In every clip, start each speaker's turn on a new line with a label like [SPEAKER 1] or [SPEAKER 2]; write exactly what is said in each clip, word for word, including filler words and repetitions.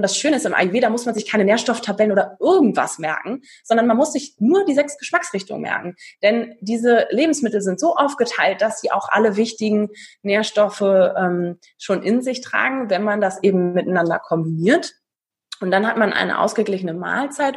[SPEAKER 1] Und das Schöne ist, im Ayurveda muss man sich keine Nährstofftabellen oder irgendwas merken, sondern man muss sich nur die sechs Geschmacksrichtungen merken. Denn diese Lebensmittel sind so aufgeteilt, dass sie auch alle wichtigen Nährstoffe ähm, schon in sich tragen, wenn man das eben miteinander kombiniert. Und dann hat man eine ausgeglichene Mahlzeit.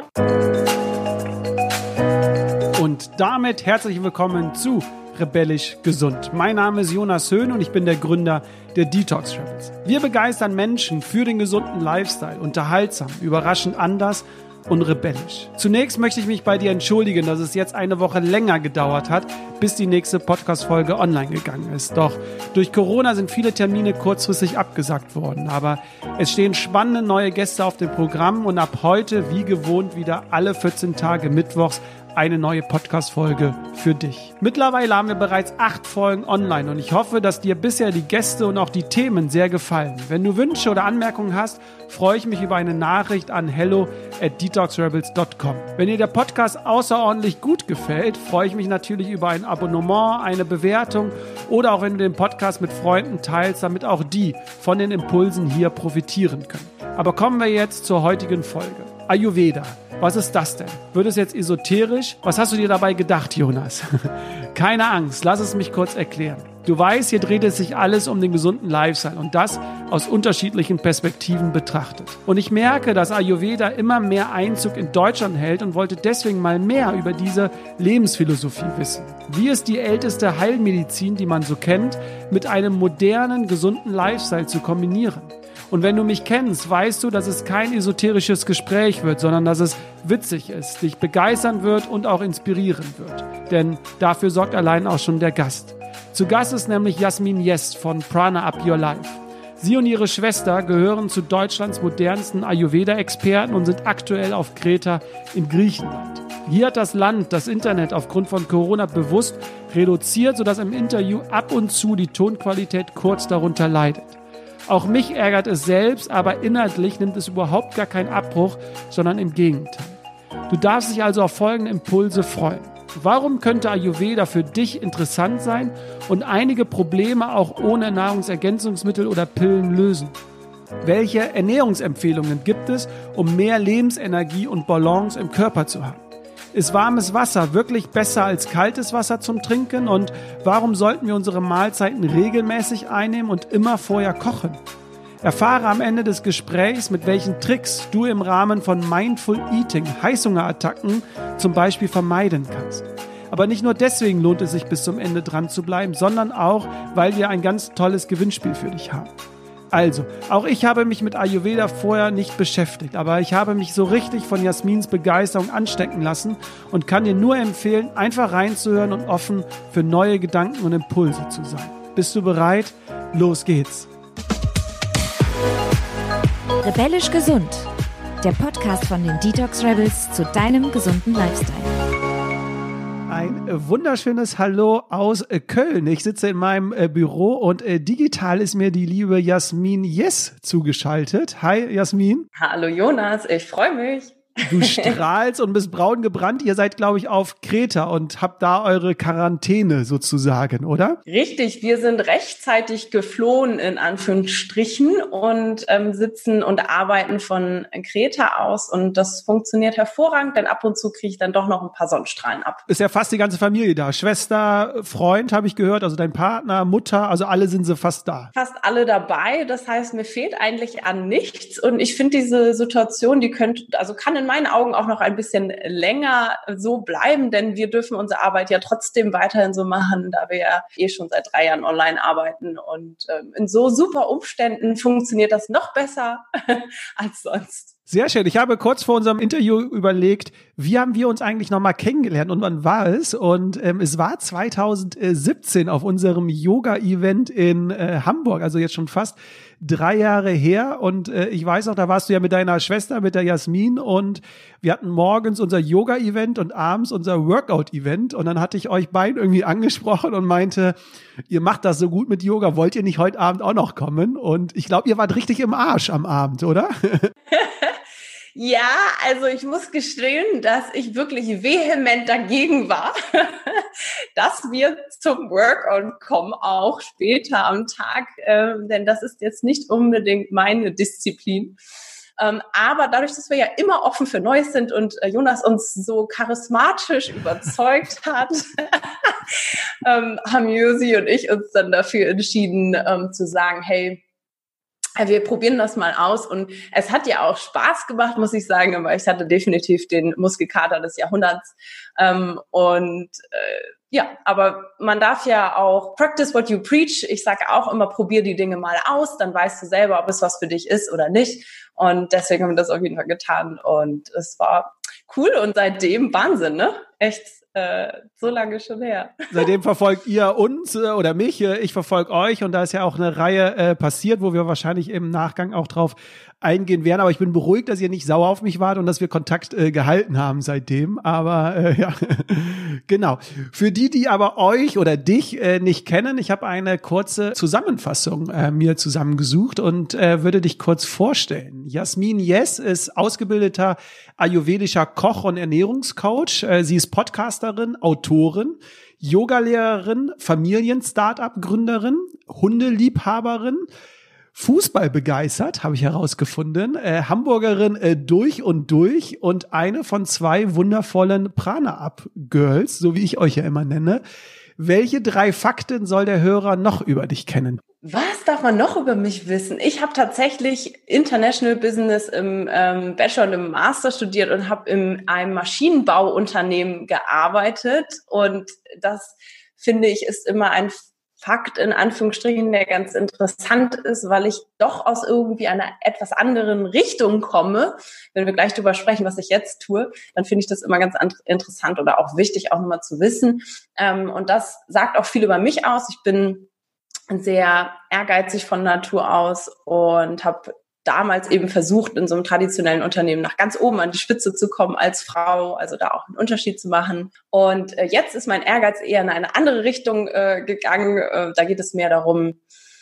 [SPEAKER 2] Und damit herzlich willkommen zu Rebellisch Gesund. Mein Name ist Jonas Höhn und ich bin der Gründer der Detox Rebels. Wir begeistern Menschen für den gesunden Lifestyle, unterhaltsam, überraschend anders und rebellisch. Zunächst möchte ich mich bei dir entschuldigen, dass es jetzt eine Woche länger gedauert hat, bis die nächste Podcast-Folge online gegangen ist. Doch durch Corona sind viele Termine kurzfristig abgesagt worden. Aber es stehen spannende neue Gäste auf dem Programm und ab heute, wie gewohnt, wieder alle vierzehn Tage mittwochs eine neue Podcast-Folge für dich. Mittlerweile haben wir bereits acht Folgen online und ich hoffe, dass dir bisher die Gäste und auch die Themen sehr gefallen. Wenn du Wünsche oder Anmerkungen hast, freue ich mich über eine Nachricht an hello at detox rebels dot com. Wenn dir der Podcast außerordentlich gut gefällt, freue ich mich natürlich über ein Abonnement, eine Bewertung oder auch wenn du den Podcast mit Freunden teilst, damit auch die von den Impulsen hier profitieren können. Aber kommen wir jetzt zur heutigen Folge. Ayurveda. Was ist das denn? Wird es jetzt esoterisch? Was hast du dir dabei gedacht, Jonas? Keine Angst, lass es mich kurz erklären. Du weißt, hier dreht es sich alles um den gesunden Lifestyle und das aus unterschiedlichen Perspektiven betrachtet. Und ich merke, dass Ayurveda immer mehr Einzug in Deutschland hält und wollte deswegen mal mehr über diese Lebensphilosophie wissen. Wie ist die älteste Heilmedizin, die man so kennt, mit einem modernen, gesunden Lifestyle zu kombinieren? Und wenn du mich kennst, weißt du, dass es kein esoterisches Gespräch wird, sondern dass es witzig ist, dich begeistern wird und auch inspirieren wird. Denn dafür sorgt allein auch schon der Gast. Zu Gast ist nämlich Yasmin Yes von Prana Up Your Life. Sie und ihre Schwester gehören zu Deutschlands modernsten Ayurveda-Experten und sind aktuell auf Kreta in Griechenland. Hier hat das Land das Internet aufgrund von Corona bewusst reduziert, sodass im Interview ab und zu die Tonqualität kurz darunter leidet. Auch mich ärgert es selbst, aber inhaltlich nimmt es überhaupt gar keinen Abbruch, sondern im Gegenteil. Du darfst dich also auf folgende Impulse freuen. Warum könnte Ayurveda für dich interessant sein und einige Probleme auch ohne Nahrungsergänzungsmittel oder Pillen lösen? Welche Ernährungsempfehlungen gibt es, um mehr Lebensenergie und Balance im Körper zu haben? Ist warmes Wasser wirklich besser als kaltes Wasser zum Trinken? Und warum sollten wir unsere Mahlzeiten regelmäßig einnehmen und immer vorher kochen? Erfahre am Ende des Gesprächs, mit welchen Tricks du im Rahmen von Mindful Eating Heißhungerattacken zum Beispiel vermeiden kannst. Aber nicht nur deswegen lohnt es sich bis zum Ende dran zu bleiben, sondern auch, weil wir ein ganz tolles Gewinnspiel für dich haben. Also, auch ich habe mich mit Ayurveda vorher nicht beschäftigt, aber ich habe mich so richtig von Yasmins Begeisterung anstecken lassen und kann dir nur empfehlen, einfach reinzuhören und offen für neue Gedanken und Impulse zu sein. Bist du bereit? Los geht's!
[SPEAKER 3] Rebellisch Gesund, der Podcast von den Detox Rebels zu deinem gesunden Lifestyle.
[SPEAKER 2] Ein wunderschönes Hallo aus Köln. Ich sitze in meinem Büro und digital ist mir die liebe Yasmin Yes zugeschaltet. Hi Yasmin.
[SPEAKER 1] Hallo Jonas, ich freue mich.
[SPEAKER 2] Du strahlst und bist braun gebrannt. Ihr seid, glaube ich, auf Kreta und habt da eure Quarantäne sozusagen, oder?
[SPEAKER 1] Richtig, wir sind rechtzeitig geflohen, in Anführungsstrichen, und ähm, sitzen und arbeiten von Kreta aus. Und das funktioniert hervorragend, denn ab und zu kriege ich dann doch noch ein paar Sonnenstrahlen ab.
[SPEAKER 2] Ist ja fast die ganze Familie da. Schwester, Freund, habe ich gehört, also dein Partner, Mutter, also alle sind sie fast da.
[SPEAKER 1] Fast alle dabei. Das heißt, mir fehlt eigentlich an nichts. Und ich finde diese Situation, die könnte, also kann in meinen Augen auch noch ein bisschen länger so bleiben, denn wir dürfen unsere Arbeit ja trotzdem weiterhin so machen, da wir ja eh schon seit drei Jahren online arbeiten und ähm, in so super Umständen funktioniert das noch besser als sonst.
[SPEAKER 2] Sehr schön. Ich habe kurz vor unserem Interview überlegt, wie haben wir uns eigentlich nochmal kennengelernt und wann war es? Und ähm, es war zwanzig siebzehn auf unserem Yoga-Event in äh, Hamburg, also jetzt schon fast drei Jahre her. Und äh, ich weiß auch, da warst du ja mit deiner Schwester, mit der Yasmin, und wir hatten morgens unser Yoga-Event und abends unser Workout-Event. Und dann hatte ich euch beiden irgendwie angesprochen und meinte, ihr macht das so gut mit Yoga, wollt ihr nicht heute Abend auch noch kommen? Und ich glaube, ihr wart richtig im Arsch am Abend, oder?
[SPEAKER 1] Ja, also ich muss gestehen, dass ich wirklich vehement dagegen war, dass wir zum Workout kommen, auch später am Tag, äh, denn das ist jetzt nicht unbedingt meine Disziplin. Ähm, aber dadurch, dass wir ja immer offen für Neues sind und äh, Jonas uns so charismatisch überzeugt hat, ähm, haben Josi und ich uns dann dafür entschieden, ähm, zu sagen, hey, wir probieren das mal aus, und es hat ja auch Spaß gemacht, muss ich sagen, aber ich hatte definitiv den Muskelkater des Jahrhunderts, ähm, und äh, ja, aber man darf ja auch practice what you preach. Ich sage auch immer, probier die Dinge mal aus, dann weißt du selber, ob es was für dich ist oder nicht, und deswegen haben wir das auf jeden Fall getan, und es war cool, und seitdem Wahnsinn, ne? Echt äh, so lange schon her.
[SPEAKER 2] Seitdem verfolgt ihr uns äh, oder mich, äh, ich verfolge euch, und da ist ja auch eine Reihe äh, passiert, wo wir wahrscheinlich im Nachgang auch drauf eingehen werden, aber ich bin beruhigt, dass ihr nicht sauer auf mich wart und dass wir Kontakt äh, gehalten haben seitdem, aber äh, ja, genau. Für die, die aber euch oder dich äh, nicht kennen, ich habe eine kurze Zusammenfassung äh, mir zusammengesucht und äh, würde dich kurz vorstellen. Jasmin Yes ist ausgebildeter ayurvedischer Koch und Ernährungscoach. Äh, sie ist Podcasterin, Autorin, Yogalehrerin, Familien-Startup-Gründerin, Hundeliebhaberin, Fußball begeistert, habe ich herausgefunden, äh, Hamburgerin äh, durch und durch und eine von zwei wundervollen Prana-Up-Girls, so wie ich euch ja immer nenne. Welche drei Fakten soll der Hörer noch über dich kennen?
[SPEAKER 1] Was darf man noch über mich wissen? Ich habe tatsächlich International Business im ähm, Bachelor und im Master studiert und habe in einem Maschinenbauunternehmen gearbeitet, und das, finde ich, ist immer ein Fakt in Anführungsstrichen, der ganz interessant ist, weil ich doch aus irgendwie einer etwas anderen Richtung komme. Wenn wir gleich darüber sprechen, was ich jetzt tue, dann finde ich das immer ganz interessant oder auch wichtig, auch nochmal zu wissen. Und das sagt auch viel über mich aus. Ich bin sehr ehrgeizig von Natur aus und habe damals eben versucht, in so einem traditionellen Unternehmen nach ganz oben an die Spitze zu kommen als Frau, also da auch einen Unterschied zu machen. Und äh, jetzt ist mein Ehrgeiz eher in eine andere Richtung äh, gegangen. Äh, da geht es mehr darum,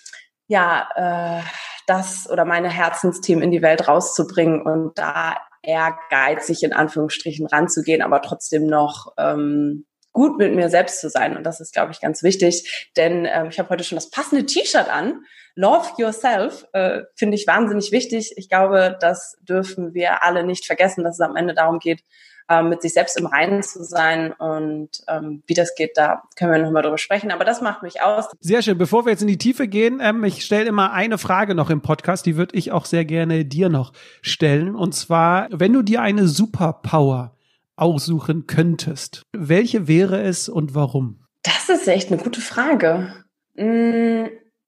[SPEAKER 1] ja, äh, das oder meine Herzensthemen in die Welt rauszubringen und da ehrgeizig in Anführungsstrichen ranzugehen, aber trotzdem noch ähm, gut mit mir selbst zu sein. Und das ist, glaube ich, ganz wichtig, denn ähm, ich habe heute schon das passende T-Shirt an. Love yourself, äh, finde ich wahnsinnig wichtig. Ich glaube, das dürfen wir alle nicht vergessen, dass es am Ende darum geht, äh, mit sich selbst im Reinen zu sein. Und ähm, wie das geht, da können wir nochmal drüber sprechen. Aber das macht mich aus.
[SPEAKER 2] Sehr schön. Bevor wir jetzt in die Tiefe gehen, ähm, ich stelle immer eine Frage noch im Podcast, die würde ich auch sehr gerne dir noch stellen. Und zwar, wenn du dir eine Superpower aussuchen könntest, welche wäre es und warum?
[SPEAKER 1] Das ist echt eine gute Frage. Hm,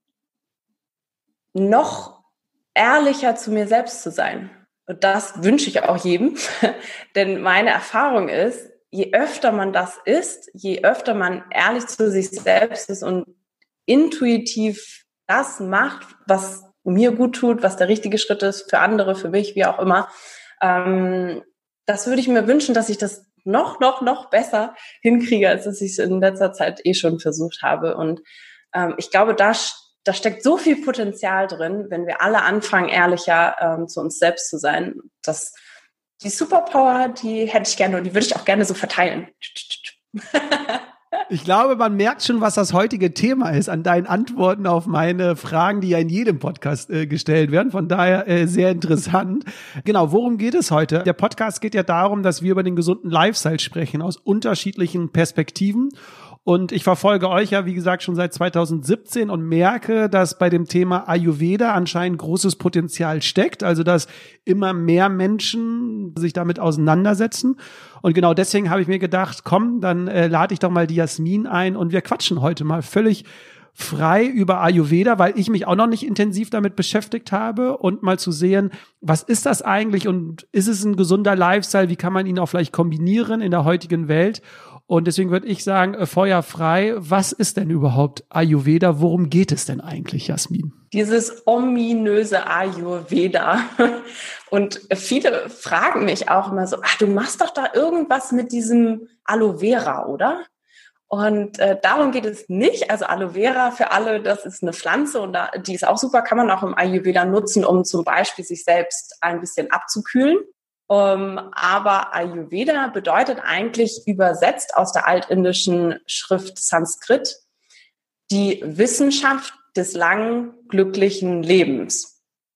[SPEAKER 1] noch ehrlicher zu mir selbst zu sein. Und das wünsche ich auch jedem. Denn meine Erfahrung ist, je öfter man das ist, je öfter man ehrlich zu sich selbst ist und intuitiv das macht, was mir gut tut, was der richtige Schritt ist für andere, für mich, wie auch immer, ähm, das würde ich mir wünschen, dass ich das noch, noch, noch besser hinkriege, als dass ich es in letzter Zeit eh schon versucht habe. Und ähm, ich glaube, da, da steckt so viel Potenzial drin, wenn wir alle anfangen, ehrlicher ähm, zu uns selbst zu sein. Das, die Superpower, die hätte ich gerne und die würde ich auch gerne so verteilen.
[SPEAKER 2] Ich glaube, man merkt schon, was das heutige Thema ist an deinen Antworten auf meine Fragen, die ja in jedem Podcast äh, gestellt werden. Von daher äh, sehr interessant. Genau, worum geht es heute? Der Podcast geht ja darum, dass wir über den gesunden Lifestyle sprechen, aus unterschiedlichen Perspektiven. Und ich verfolge euch ja, wie gesagt, schon seit zweitausendsiebzehn und merke, dass bei dem Thema Ayurveda anscheinend großes Potenzial steckt. Also, dass immer mehr Menschen sich damit auseinandersetzen. Und genau deswegen habe ich mir gedacht, komm, dann äh, lade ich doch mal die Jasmin ein und wir quatschen heute mal völlig frei über Ayurveda, weil ich mich auch noch nicht intensiv damit beschäftigt habe und mal zu sehen, was ist das eigentlich und ist es ein gesunder Lifestyle? Wie kann man ihn auch vielleicht kombinieren in der heutigen Welt? Und deswegen würde ich sagen, äh, Feuer frei. Was ist denn überhaupt Ayurveda? Worum geht es denn eigentlich, Jasmin?
[SPEAKER 1] Dieses ominöse Ayurveda. Und viele fragen mich auch immer so, ach, du machst doch da irgendwas mit diesem Aloe Vera, oder? Und äh, darum geht es nicht. Also Aloe Vera für alle, das ist eine Pflanze und da, die ist auch super, kann man auch im Ayurveda nutzen, um zum Beispiel sich selbst ein bisschen abzukühlen. Um, aber Ayurveda bedeutet eigentlich übersetzt aus der altindischen Schrift Sanskrit die Wissenschaft des langen, glücklichen Lebens.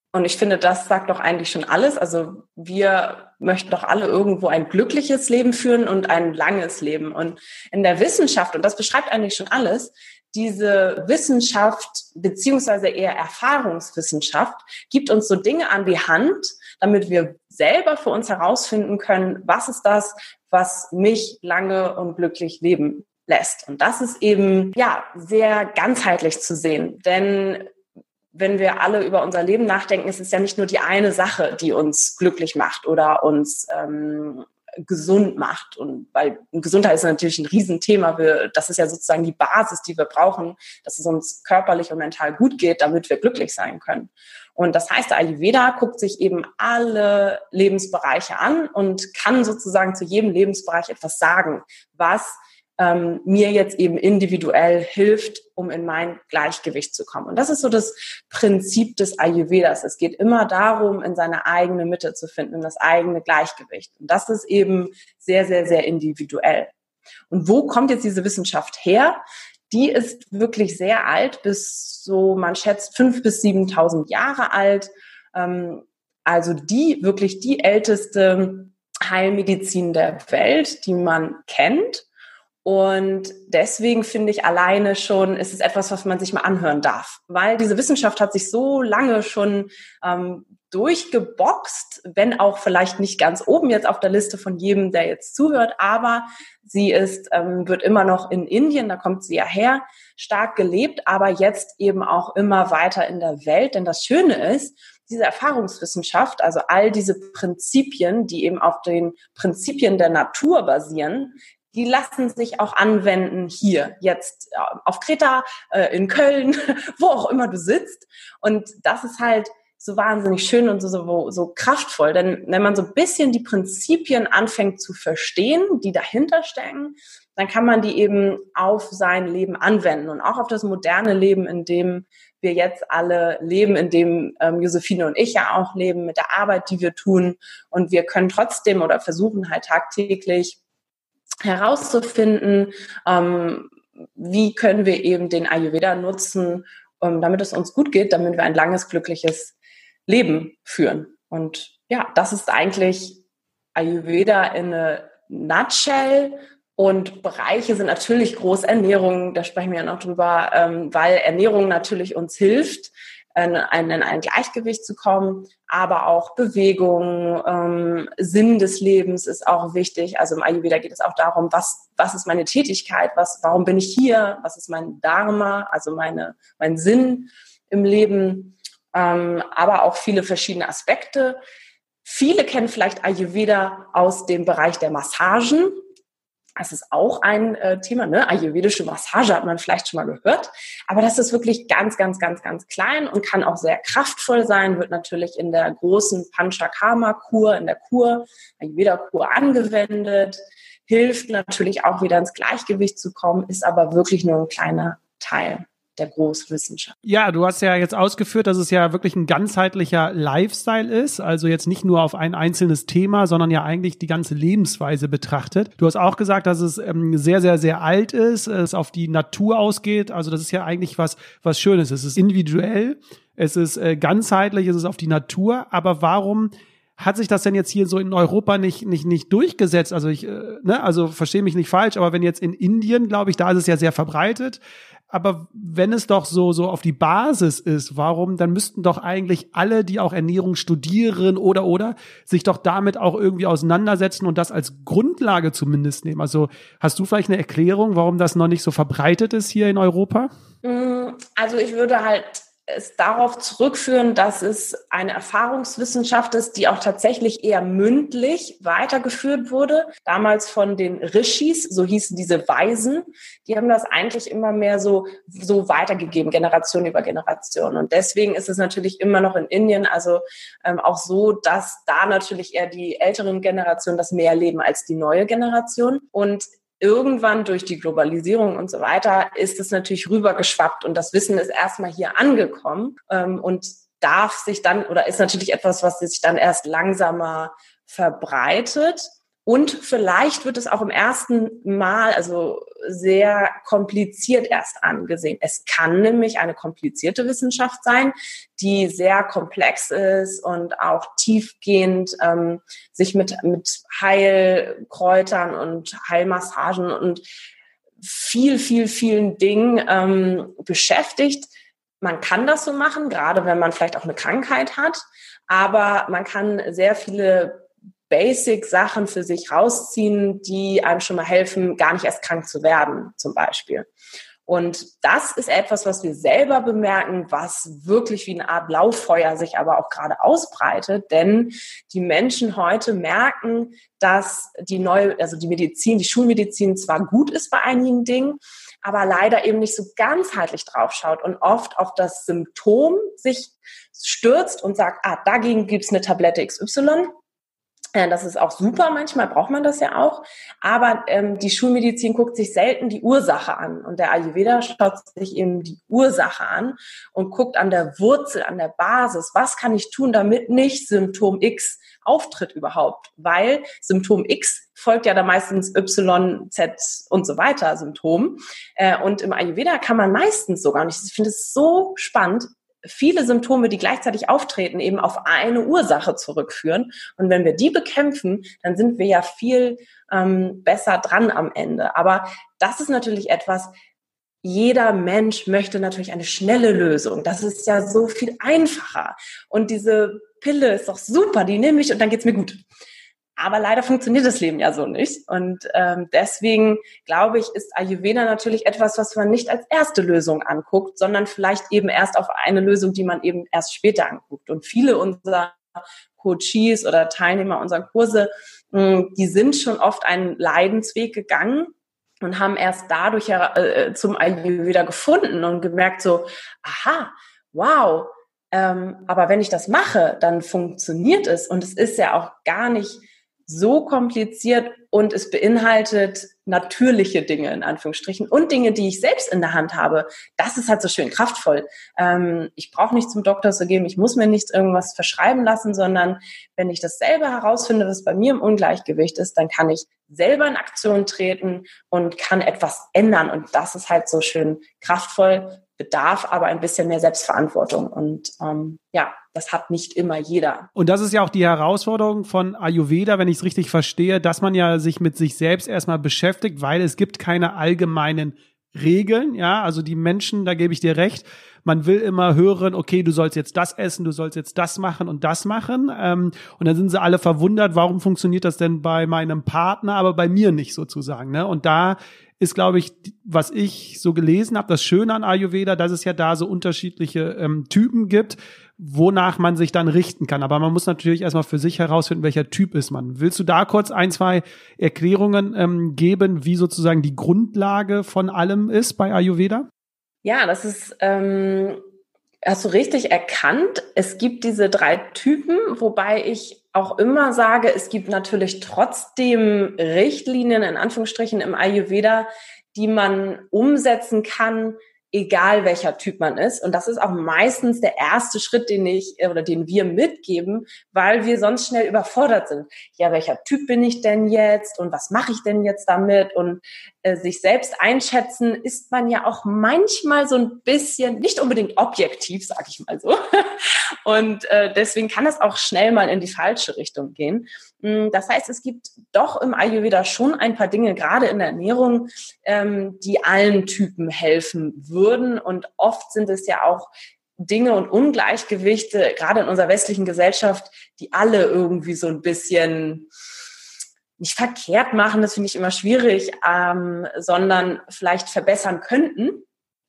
[SPEAKER 1] Und ich finde, das sagt doch eigentlich schon alles. Also wir möchten doch alle irgendwo ein glückliches Leben führen und ein langes Leben. Und in der Wissenschaft, und das beschreibt eigentlich schon alles, diese Wissenschaft beziehungsweise eher Erfahrungswissenschaft gibt uns so Dinge an die Hand, damit wir selber für uns herausfinden können, was ist das, was mich lange und glücklich leben lässt. Und das ist eben ja sehr ganzheitlich zu sehen, denn wenn wir alle über unser Leben nachdenken, ist es ja nicht nur die eine Sache, die uns glücklich macht oder uns ähm, gesund macht. Und weil Gesundheit ist natürlich ein Riesenthema. Wir, das ist ja sozusagen die Basis, die wir brauchen, dass es uns körperlich und mental gut geht, damit wir glücklich sein können. Und das heißt, der Ayurveda guckt sich eben alle Lebensbereiche an und kann sozusagen zu jedem Lebensbereich etwas sagen, was ähm, mir jetzt eben individuell hilft, um in mein Gleichgewicht zu kommen. Und das ist so das Prinzip des Ayurvedas. Es geht immer darum, in seine eigene Mitte zu finden, in das eigene Gleichgewicht. Und das ist eben sehr, sehr, sehr individuell. Und wo kommt jetzt diese Wissenschaft her? Die ist wirklich sehr alt, bis so, man schätzt, fünftausend bis siebentausend Jahre alt. Ähm, also die, wirklich die älteste Heilmedizin der Welt, die man kennt. Und deswegen finde ich alleine schon, ist es etwas, was man sich mal anhören darf. Weil diese Wissenschaft hat sich so lange schon ähm, durchgeboxt, wenn auch vielleicht nicht ganz oben jetzt auf der Liste von jedem, der jetzt zuhört, aber sie ist, ähm, wird immer noch in Indien, da kommt sie ja her, stark gelebt, aber jetzt eben auch immer weiter in der Welt. Denn das Schöne ist, diese Erfahrungswissenschaft, also all diese Prinzipien, die eben auf den Prinzipien der Natur basieren, die lassen sich auch anwenden hier, jetzt auf Kreta, in Köln, wo auch immer du sitzt. Und das ist halt so wahnsinnig schön und so, so, so kraftvoll. Denn wenn man so ein bisschen die Prinzipien anfängt zu verstehen, die dahinter stecken, dann kann man die eben auf sein Leben anwenden und auch auf das moderne Leben, in dem wir jetzt alle leben, in dem ähm, Josephine und ich ja auch leben, mit der Arbeit, die wir tun. Und wir können trotzdem oder versuchen halt tagtäglich herauszufinden, ähm, wie können wir eben den Ayurveda nutzen, um, damit es uns gut geht, damit wir ein langes, glückliches Leben führen. Und ja, das ist eigentlich Ayurveda in a nutshell. Und Bereiche sind natürlich groß Ernährung, da sprechen wir ja noch drüber, ähm, weil Ernährung natürlich uns hilft, in ein, in ein Gleichgewicht zu kommen, aber auch Bewegung, ähm, Sinn des Lebens ist auch wichtig. Also im Ayurveda geht es auch darum, was, was ist meine Tätigkeit, was, warum bin ich hier, was ist mein Dharma, also meine, mein Sinn im Leben, ähm, aber auch viele verschiedene Aspekte. Viele kennen vielleicht Ayurveda aus dem Bereich der Massagen. Das ist auch ein äh, Thema, ne? Ayurvedische Massage hat man vielleicht schon mal gehört. Aber das ist wirklich ganz, ganz, ganz, ganz klein und kann auch sehr kraftvoll sein, wird natürlich in der großen Panchakarma-Kur, in der Kur, Ayurveda-Kur angewendet, hilft natürlich auch wieder ins Gleichgewicht zu kommen, ist aber wirklich nur ein kleiner Teil der Großwissenschaft.
[SPEAKER 2] Ja, du hast ja jetzt ausgeführt, dass es ja wirklich ein ganzheitlicher Lifestyle ist, also jetzt nicht nur auf ein einzelnes Thema, sondern ja eigentlich die ganze Lebensweise betrachtet. Du hast auch gesagt, dass es ähm, sehr, sehr, sehr alt ist, es auf die Natur ausgeht, also das ist ja eigentlich was, was Schönes. Es ist individuell, es ist äh, ganzheitlich, es ist auf die Natur, aber warum hat sich das denn jetzt hier so in Europa nicht nicht nicht durchgesetzt? Also ich, äh, ne, also verstehe mich nicht falsch, aber wenn jetzt in Indien, glaube ich, da ist es ja sehr verbreitet. Aber wenn es doch so so auf die Basis ist, warum, dann müssten doch eigentlich alle, die auch Ernährung studieren oder oder sich doch damit auch irgendwie auseinandersetzen und das als Grundlage zumindest nehmen. Also hast du vielleicht eine Erklärung, warum das noch nicht so verbreitet ist hier in Europa?
[SPEAKER 1] Also ich würde halt es darauf zurückführen, dass es eine Erfahrungswissenschaft ist, die auch tatsächlich eher mündlich weitergeführt wurde. Damals von den Rishis, so hießen diese Weisen, die haben das eigentlich immer mehr so, so weitergegeben, Generation über Generation. Und deswegen ist es natürlich immer noch in Indien also ähm, auch so, dass da natürlich eher die älteren Generationen das mehr leben als die neue Generation. Und irgendwann durch die Globalisierung und so weiter ist es natürlich rübergeschwappt und das Wissen ist erstmal hier angekommen ähm, und darf sich dann oder ist natürlich etwas, was sich dann erst langsamer verbreitet. Und vielleicht wird es auch im ersten Mal, also sehr kompliziert erst angesehen. Es kann nämlich eine komplizierte Wissenschaft sein, die sehr komplex ist und auch tiefgehend ähm, sich mit, mit Heilkräutern und Heilmassagen und viel, viel, vielen Dingen ähm, beschäftigt. Man kann das so machen, gerade wenn man vielleicht auch eine Krankheit hat, aber man kann sehr viele Basic-Sachen für sich rausziehen, die einem schon mal helfen, gar nicht erst krank zu werden, zum Beispiel. Und das ist etwas, was wir selber bemerken, was wirklich wie eine Art Lauffeuer sich aber auch gerade ausbreitet, denn die Menschen heute merken, dass die neue, also die Medizin, die Schulmedizin zwar gut ist bei einigen Dingen, aber leider eben nicht so ganzheitlich draufschaut und oft auf das Symptom sich stürzt und sagt, ah, dagegen gibt's eine Tablette X Y. Das ist auch super, manchmal braucht man das ja auch, aber ähm, die Schulmedizin guckt sich selten die Ursache an und der Ayurveda schaut sich eben die Ursache an und guckt an der Wurzel, an der Basis, was kann ich tun, damit nicht Symptom X auftritt überhaupt, weil Symptom X folgt ja da meistens Y, Z und so weiter Symptom äh, und im Ayurveda kann man meistens sogar, und ich finde es so spannend, viele Symptome, die gleichzeitig auftreten, eben auf eine Ursache zurückführen. Und wenn wir die bekämpfen, dann sind wir ja viel ähm, besser dran am Ende. Aber das ist natürlich etwas, jeder Mensch möchte natürlich eine schnelle Lösung. Das ist ja so viel einfacher. Und diese Pille ist doch super, die nehme ich und dann geht's mir gut. Aber leider funktioniert das Leben ja so nicht. Und ähm, deswegen, glaube ich, ist Ayurveda natürlich etwas, was man nicht als erste Lösung anguckt, sondern vielleicht eben erst auf eine Lösung, die man eben erst später anguckt. Und viele unserer Coaches oder Teilnehmer unserer Kurse, mh, die sind schon oft einen Leidensweg gegangen und haben erst dadurch äh, zum Ayurveda gefunden und gemerkt so, aha, wow, ähm, aber wenn ich das mache, dann funktioniert es. Und es ist ja auch gar nicht so kompliziert und es beinhaltet natürliche Dinge in Anführungsstrichen und Dinge, die ich selbst in der Hand habe. Das ist halt so schön kraftvoll. Ähm, ich brauche nicht zum Doktor zu gehen, ich muss mir nicht irgendwas verschreiben lassen, sondern wenn ich das selber herausfinde, was bei mir im Ungleichgewicht ist, dann kann ich selber in Aktion treten und kann etwas ändern. Und das ist halt so schön kraftvoll, bedarf aber ein bisschen mehr Selbstverantwortung. Und ähm, ja, das hat nicht immer jeder.
[SPEAKER 2] Und das ist ja auch die Herausforderung von Ayurveda, wenn ich es richtig verstehe, dass man ja sich mit sich selbst erstmal beschäftigt, weil es gibt keine allgemeinen Regeln, ja, also die Menschen, da gebe ich dir recht, man will immer hören, okay, du sollst jetzt das essen, du sollst jetzt das machen und das machen, ähm, und dann sind sie alle verwundert, warum funktioniert das denn bei meinem Partner, aber bei mir nicht sozusagen, ne? Und da ist, glaube ich, was ich so gelesen habe, das Schöne an Ayurveda, dass es ja da so unterschiedliche ähm, Typen gibt, wonach man sich dann richten kann. Aber man muss natürlich erstmal für sich herausfinden, welcher Typ ist man. Willst du da kurz ein, zwei Erklärungen ähm, geben, wie sozusagen die Grundlage von allem ist bei Ayurveda?
[SPEAKER 1] Ja, das ist, ähm, hast du richtig erkannt. Es gibt diese drei Typen, wobei ich auch immer sage, es gibt natürlich trotzdem Richtlinien, in Anführungsstrichen, im Ayurveda, die man umsetzen kann, egal welcher Typ man ist. Und das ist auch meistens der erste Schritt, den ich oder den wir mitgeben, weil wir sonst schnell überfordert sind. Ja, welcher Typ bin ich denn jetzt und was mache ich denn jetzt damit? Und äh, sich selbst einschätzen ist man ja auch manchmal so ein bisschen, nicht unbedingt objektiv, sage ich mal so. Und äh, deswegen kann es auch schnell mal in die falsche Richtung gehen. Das heißt, es gibt doch im Ayurveda schon ein paar Dinge, gerade in der Ernährung, ähm, die allen Typen helfen würden. Und oft sind es ja auch Dinge und Ungleichgewichte, gerade in unserer westlichen Gesellschaft, die alle irgendwie so ein bisschen nicht verkehrt machen, das finde ich immer schwierig, ähm, sondern vielleicht verbessern könnten,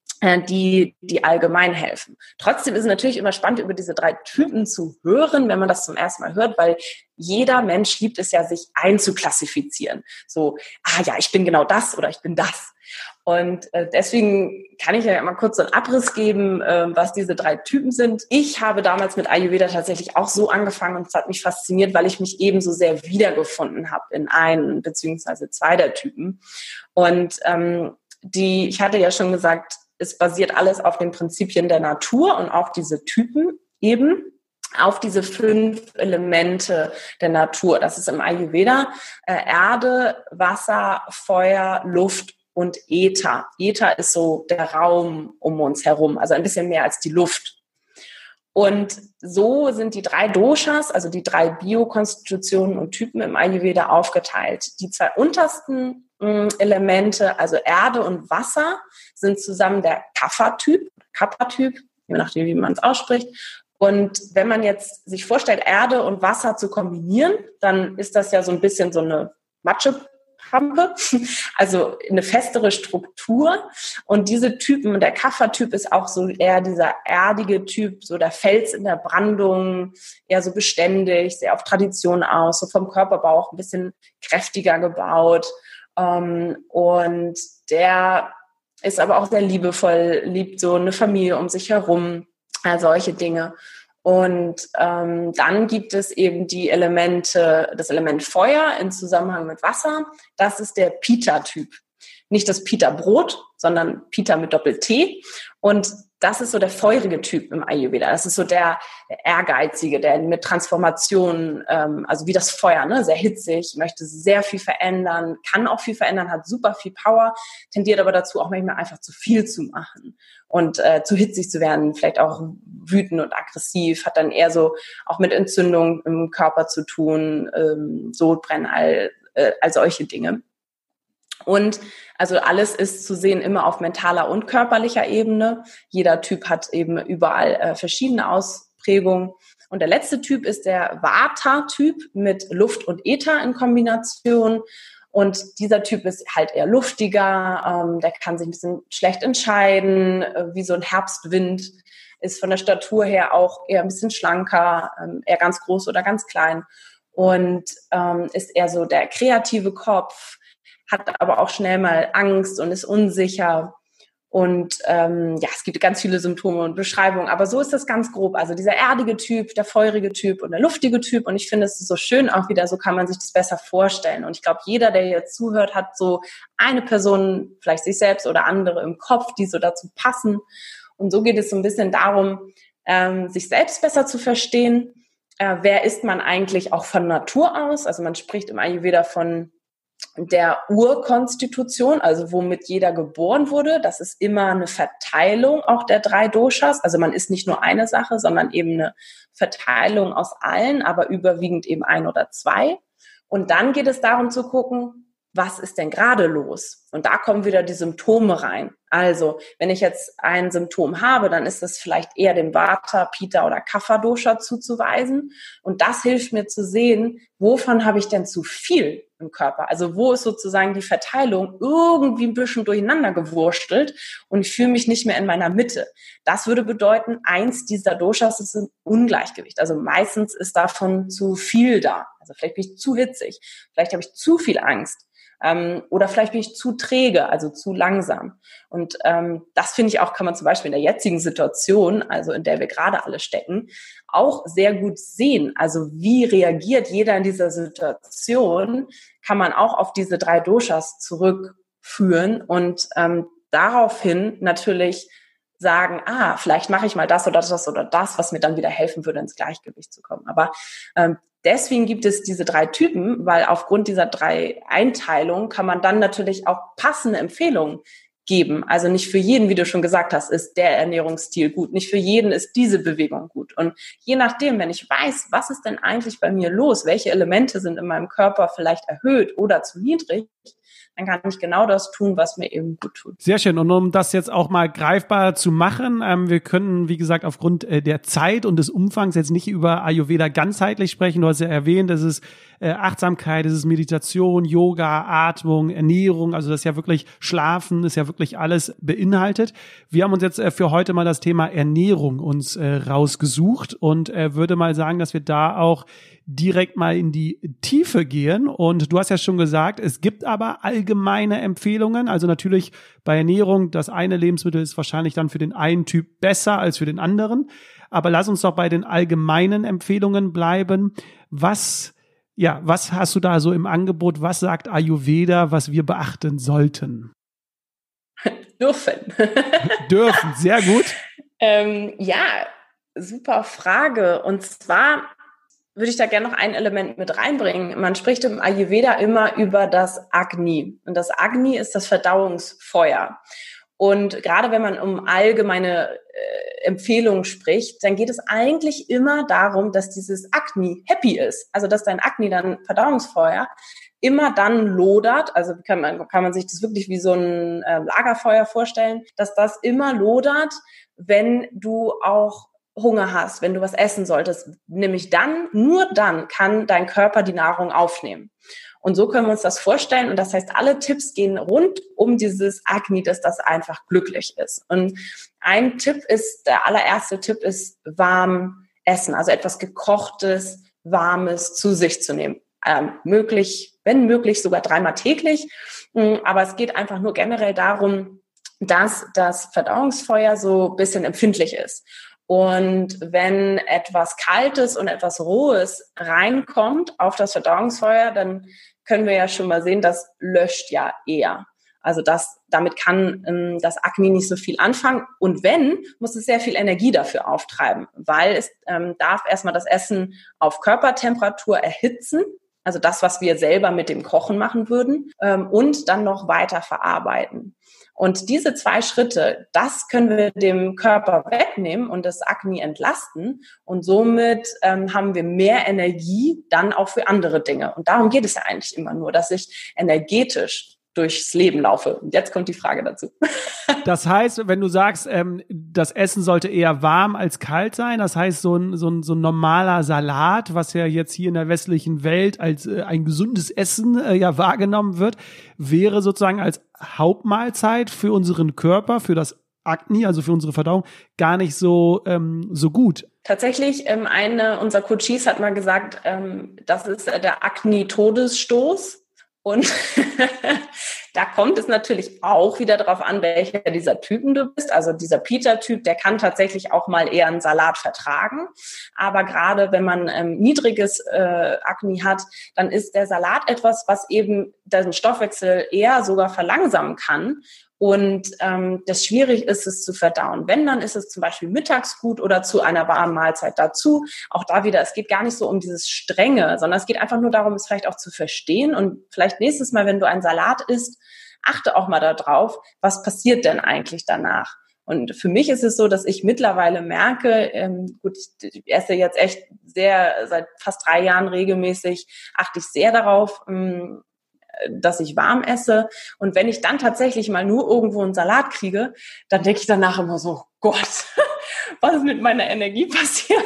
[SPEAKER 1] die, die allgemein helfen. Trotzdem ist es natürlich immer spannend, über diese drei Typen zu hören, wenn man das zum ersten Mal hört, weil jeder Mensch liebt es ja, sich einzuklassifizieren. So, ah ja, ich bin genau das oder ich bin das. Und äh, deswegen kann ich ja mal kurz so einen Abriss geben, äh, was diese drei Typen sind. Ich habe damals mit Ayurveda tatsächlich auch so angefangen und es hat mich fasziniert, weil ich mich eben so sehr wiedergefunden habe in einen beziehungsweise zwei der Typen. Und ähm, die, ich hatte ja schon gesagt, es basiert alles auf den Prinzipien der Natur und auch diese Typen eben. auf diese fünf Elemente der Natur. Das ist im Ayurveda äh, Erde, Wasser, Feuer, Luft und Äther. Äther ist so der Raum um uns herum, also ein bisschen mehr als die Luft. Und so sind die drei Doshas, also die drei Biokonstitutionen und Typen im Ayurveda aufgeteilt. Die zwei untersten mh, Elemente, also Erde und Wasser, sind zusammen der Kapha-Typ, Kapha-Typ, je nachdem, wie man es ausspricht. Und wenn man jetzt sich vorstellt, Erde und Wasser zu kombinieren, dann ist das ja so ein bisschen so eine Matschepampe, also eine festere Struktur. Und diese Typen, der Kapha-Typ ist auch so eher dieser erdige Typ, so der Fels in der Brandung, eher so beständig, sehr auf Tradition aus, so vom Körperbau auch ein bisschen kräftiger gebaut. Und der ist aber auch sehr liebevoll, liebt so eine Familie um sich herum. Ja, solche Dinge. Und ähm, dann gibt es eben die Elemente, das Element Feuer in Zusammenhang mit Wasser. Das ist der Pitta-Typ. Nicht das Pitta-Brot, sondern Pitta mit Doppel-T. Und das ist so der feurige Typ im Ayurveda. Das ist so der, der Ehrgeizige, der mit Transformation, ähm, also wie das Feuer, ne, sehr hitzig, möchte sehr viel verändern, kann auch viel verändern, hat super viel Power, tendiert aber dazu, auch manchmal einfach zu viel zu machen und äh, zu hitzig zu werden, vielleicht auch wütend und aggressiv, hat dann eher so auch mit Entzündung im Körper zu tun, ähm, Sodbrennen, all, äh, all solche Dinge. Und also alles ist zu sehen immer auf mentaler und körperlicher Ebene. Jeder Typ hat eben überall äh, verschiedene Ausprägungen. Und der letzte Typ ist der Vata-Typ mit Luft und Äther in Kombination. Und dieser Typ ist halt eher luftiger, ähm, der kann sich ein bisschen schlecht entscheiden, äh, wie so ein Herbstwind, ist von der Statur her auch eher ein bisschen schlanker, ähm, eher ganz groß oder ganz klein und ähm, ist eher so der kreative Kopf, hat aber auch schnell mal Angst und ist unsicher. Und ähm, ja, es gibt ganz viele Symptome und Beschreibungen, aber so ist das ganz grob. Also dieser erdige Typ, der feurige Typ und der luftige Typ. Und ich finde, es ist so schön auch wieder, so kann man sich das besser vorstellen. Und ich glaube, jeder, der jetzt zuhört, hat so eine Person, vielleicht sich selbst oder andere im Kopf, die so dazu passen. Und so geht es so ein bisschen darum, ähm, sich selbst besser zu verstehen. Äh, wer ist man eigentlich auch von Natur aus? Also man spricht im Ayurveda von der Urkonstitution, also womit jeder geboren wurde. Das ist immer eine Verteilung auch der drei Doshas. Also man ist nicht nur eine Sache, sondern eben eine Verteilung aus allen, aber überwiegend eben ein oder zwei. Und dann geht es darum zu gucken, was ist denn gerade los? Und da kommen wieder die Symptome rein. Also, wenn ich jetzt ein Symptom habe, dann ist es vielleicht eher dem Vata, Pitta oder Kapha-Dosha zuzuweisen. Und das hilft mir zu sehen, wovon habe ich denn zu viel im Körper? Also, wo ist sozusagen die Verteilung irgendwie ein bisschen durcheinander gewurstelt und ich fühle mich nicht mehr in meiner Mitte. Das würde bedeuten, eins dieser Doshas ist ein Ungleichgewicht. Also, meistens ist davon zu viel da. Also, vielleicht bin ich zu hitzig. Vielleicht habe ich zu viel Angst. Ähm, oder vielleicht bin ich zu träge, also zu langsam. Und ähm, das finde ich auch, kann man zum Beispiel in der jetzigen Situation, also in der wir gerade alle stecken, auch sehr gut sehen. Also wie reagiert jeder in dieser Situation, kann man auch auf diese drei Doshas zurückführen und ähm, daraufhin natürlich sagen, ah, vielleicht mache ich mal das oder das oder das, was mir dann wieder helfen würde, ins Gleichgewicht zu kommen. Aber ähm, deswegen gibt es diese drei Typen, weil aufgrund dieser drei Einteilungen kann man dann natürlich auch passende Empfehlungen geben. Also nicht für jeden, wie du schon gesagt hast, ist der Ernährungsstil gut. Nicht für jeden ist diese Bewegung gut. Und je nachdem, wenn ich weiß, was ist denn eigentlich bei mir los, welche Elemente sind in meinem Körper vielleicht erhöht oder zu niedrig, dann kann ich genau das tun, was mir eben gut tut.
[SPEAKER 2] Sehr schön. Und um das jetzt auch mal greifbar zu machen, ähm, wir können, wie gesagt, aufgrund äh, der Zeit und des Umfangs jetzt nicht über Ayurveda ganzheitlich sprechen. Du hast ja erwähnt, es ist äh, Achtsamkeit, es ist Meditation, Yoga, Atmung, Ernährung, also das ist ja wirklich Schlafen, ist ja wirklich alles beinhaltet. Wir haben uns jetzt äh, für heute mal das Thema Ernährung uns äh, rausgesucht und äh, würde mal sagen, dass wir da auch direkt mal in die Tiefe gehen. Und du hast ja schon gesagt, es gibt aber allgemeine Empfehlungen. Also natürlich bei Ernährung, das eine Lebensmittel ist wahrscheinlich dann für den einen Typ besser als für den anderen. Aber lass uns doch bei den allgemeinen Empfehlungen bleiben. Was, ja, was hast du da so im Angebot? Was sagt Ayurveda, was wir beachten sollten?
[SPEAKER 1] Dürfen.
[SPEAKER 2] Dürfen, sehr gut.
[SPEAKER 1] Ähm, ja, super Frage. Und zwar würde ich da gerne noch ein Element mit reinbringen. Man spricht im Ayurveda immer über das Agni. Und das Agni ist das Verdauungsfeuer. Und gerade wenn man um allgemeine äh, Empfehlungen spricht, dann geht es eigentlich immer darum, dass dieses Agni happy ist. Also dass dein Agni, dann Verdauungsfeuer, immer dann lodert, also kann man, kann man sich das wirklich wie so ein äh, Lagerfeuer vorstellen, dass das immer lodert, wenn du auch Hunger hast, wenn du was essen solltest. Nämlich dann, nur dann kann dein Körper die Nahrung aufnehmen. Und so können wir uns das vorstellen. Und das heißt, alle Tipps gehen rund um dieses Agni, dass das einfach glücklich ist. Und ein Tipp ist, der allererste Tipp ist warm essen, also etwas Gekochtes, Warmes zu sich zu nehmen. Ähm, möglich, wenn möglich, sogar dreimal täglich. Aber es geht einfach nur generell darum, dass das Verdauungsfeuer so ein bisschen empfindlich ist. Und wenn etwas Kaltes und etwas Rohes reinkommt auf das Verdauungsfeuer, dann können wir ja schon mal sehen, das löscht ja eher. Also das, damit kann ähm, das Agni nicht so viel anfangen. Und wenn, muss es sehr viel Energie dafür auftreiben, weil es ähm, darf erstmal das Essen auf Körpertemperatur erhitzen, also das, was wir selber mit dem Kochen machen würden, ähm, und dann noch weiter verarbeiten. Und diese zwei Schritte, das können wir dem Körper wegnehmen und das Agni entlasten. Und somit ähm, haben wir mehr Energie dann auch für andere Dinge. Und darum geht es ja eigentlich immer nur, dass ich energetisch durchs Leben laufe. Und jetzt kommt die Frage dazu.
[SPEAKER 2] Das heißt, wenn du sagst, ähm, das Essen sollte eher warm als kalt sein, das heißt, so ein, so ein, so ein normaler Salat, was ja jetzt hier in der westlichen Welt als äh, ein gesundes Essen äh, ja wahrgenommen wird, wäre sozusagen als Hauptmahlzeit für unseren Körper, für das Agni, also für unsere Verdauung, gar nicht so, ähm, so gut.
[SPEAKER 1] Tatsächlich, ähm, eine unserer Coaches hat mal gesagt, ähm, das ist äh, der Agni-Todesstoß. Und da kommt es natürlich auch wieder darauf an, welcher dieser Typen du bist. Also dieser Peter-Typ, der kann tatsächlich auch mal eher einen Salat vertragen. Aber gerade wenn man ähm, niedriges äh, Agni hat, dann ist der Salat etwas, was eben den Stoffwechsel eher sogar verlangsamen kann. Und ähm, das schwierig ist, es zu verdauen. Wenn, dann ist es zum Beispiel mittags gut oder zu einer warmen Mahlzeit dazu. Auch da wieder, es geht gar nicht so um dieses Strenge, sondern es geht einfach nur darum, es vielleicht auch zu verstehen. Und vielleicht nächstes Mal, wenn du einen Salat isst, achte auch mal darauf, was passiert denn eigentlich danach? Und für mich ist es so, dass ich mittlerweile merke, ähm, gut, ich esse jetzt echt sehr, seit fast drei Jahren regelmäßig, achte ich sehr darauf, ähm, dass ich warm esse. Und wenn ich dann tatsächlich mal nur irgendwo einen Salat kriege, dann denke ich danach immer so, Gott, was ist mit meiner Energie passiert?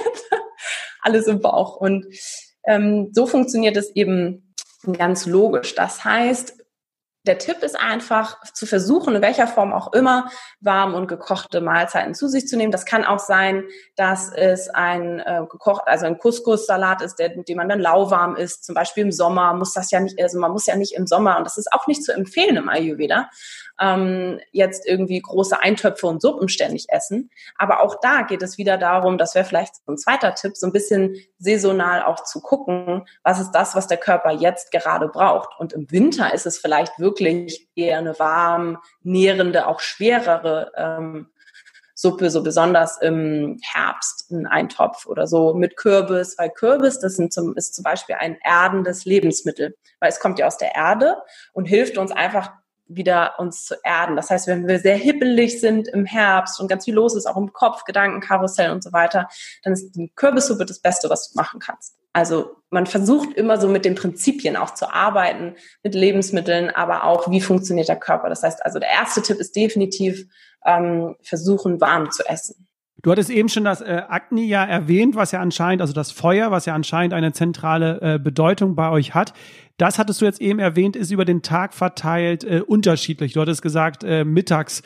[SPEAKER 1] Alles im Bauch. Und ähm, so funktioniert es eben ganz logisch. Das heißt, der Tipp ist einfach, zu versuchen, in welcher Form auch immer, warm und gekochte Mahlzeiten zu sich zu nehmen. Das kann auch sein, dass es ein äh, gekocht, also ein Couscous-Salat ist, der, den man dann lauwarm isst. Zum Beispiel im Sommer muss das ja nicht, also man muss ja nicht im Sommer, und das ist auch nicht zu empfehlen im Ayurveda, ähm, jetzt irgendwie große Eintöpfe und Suppen ständig essen. Aber auch da geht es wieder darum, das wäre vielleicht so ein zweiter Tipp, so ein bisschen saisonal auch zu gucken, was ist das, was der Körper jetzt gerade braucht. Und im Winter ist es vielleicht wirklich eher eine warm, nährende, auch schwerere ähm, Suppe, so besonders im Herbst ein Eintopf oder so mit Kürbis, weil Kürbis, das sind zum, ist zum Beispiel ein erdendes Lebensmittel, weil es kommt ja aus der Erde und hilft uns einfach wieder uns zu erden. Das heißt, wenn wir sehr hibbelig sind im Herbst und ganz viel los ist, auch im Kopf, Gedankenkarussell und so weiter, dann ist die Kürbissuppe das Beste, was du machen kannst. Also man versucht immer so mit den Prinzipien auch zu arbeiten, mit Lebensmitteln, aber auch, wie funktioniert der Körper. Das heißt, also der erste Tipp ist definitiv, ähm, versuchen, warm zu essen.
[SPEAKER 2] Du hattest eben schon das äh, Agni ja erwähnt, was ja anscheinend, also das Feuer, was ja anscheinend eine zentrale äh, Bedeutung bei euch hat. Das hattest du jetzt eben erwähnt, ist über den Tag verteilt äh, unterschiedlich. Du hattest gesagt, äh, mittags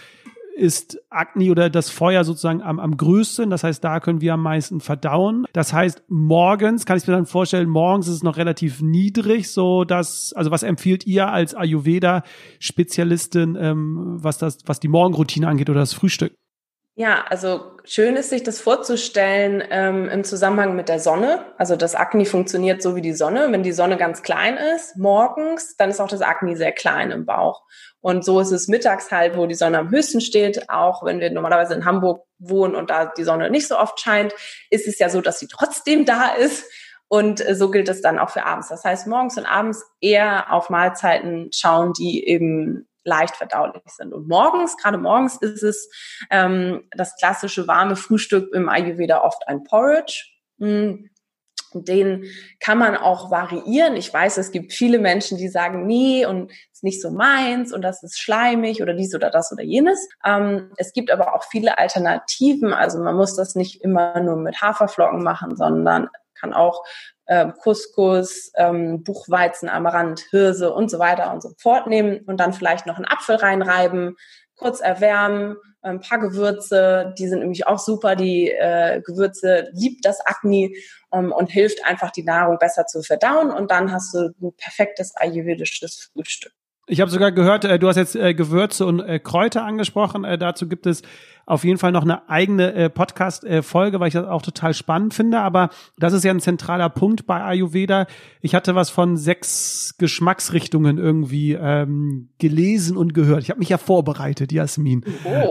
[SPEAKER 2] ist Agni oder das Feuer sozusagen am, am größten. Das heißt, da können wir am meisten verdauen. Das heißt, morgens, kann ich mir dann vorstellen, morgens ist es noch relativ niedrig, so dass, also was empfiehlt ihr als Ayurveda-Spezialistin, ähm, was das, was die Morgenroutine angeht oder das Frühstück?
[SPEAKER 1] Ja, also schön ist, sich das vorzustellen ähm, im Zusammenhang mit der Sonne. Also das Akne funktioniert so wie die Sonne. Wenn die Sonne ganz klein ist, morgens, dann ist auch das Akne sehr klein im Bauch. Und so ist es mittags halt, wo die Sonne am höchsten steht. Auch wenn wir normalerweise in Hamburg wohnen und da die Sonne nicht so oft scheint, ist es ja so, dass sie trotzdem da ist. Und so gilt es dann auch für abends. Das heißt, morgens und abends eher auf Mahlzeiten schauen, die eben leicht verdaulich sind. Und morgens, gerade morgens, ist es ähm, das klassische warme Frühstück im Ayurveda oft ein Porridge. Mm. Den kann man auch variieren. Ich weiß, es gibt viele Menschen, die sagen, nee, und ist nicht so meins und das ist schleimig oder dies oder das oder jenes. Ähm, es gibt aber auch viele Alternativen. Also man muss das nicht immer nur mit Haferflocken machen, sondern kann auch ähm, Couscous, ähm, Buchweizen, Amaranth, Hirse und so weiter und so fort nehmen und dann vielleicht noch einen Apfel reinreiben, kurz erwärmen, ein paar Gewürze, die sind nämlich auch super. Die äh, Gewürze liebt das Akne ähm, und hilft einfach, die Nahrung besser zu verdauen. Und dann hast du ein perfektes ayurvedisches Frühstück.
[SPEAKER 2] Ich habe sogar gehört, äh, du hast jetzt äh, Gewürze und äh, Kräuter angesprochen. Äh, dazu gibt es auf jeden Fall noch eine eigene äh, Podcast-Folge, äh, weil ich das auch total spannend finde. Aber das ist ja ein zentraler Punkt bei Ayurveda. Ich hatte was von sechs Geschmacksrichtungen irgendwie ähm, gelesen und gehört. Ich habe mich ja vorbereitet, Jasmin.
[SPEAKER 1] Oh.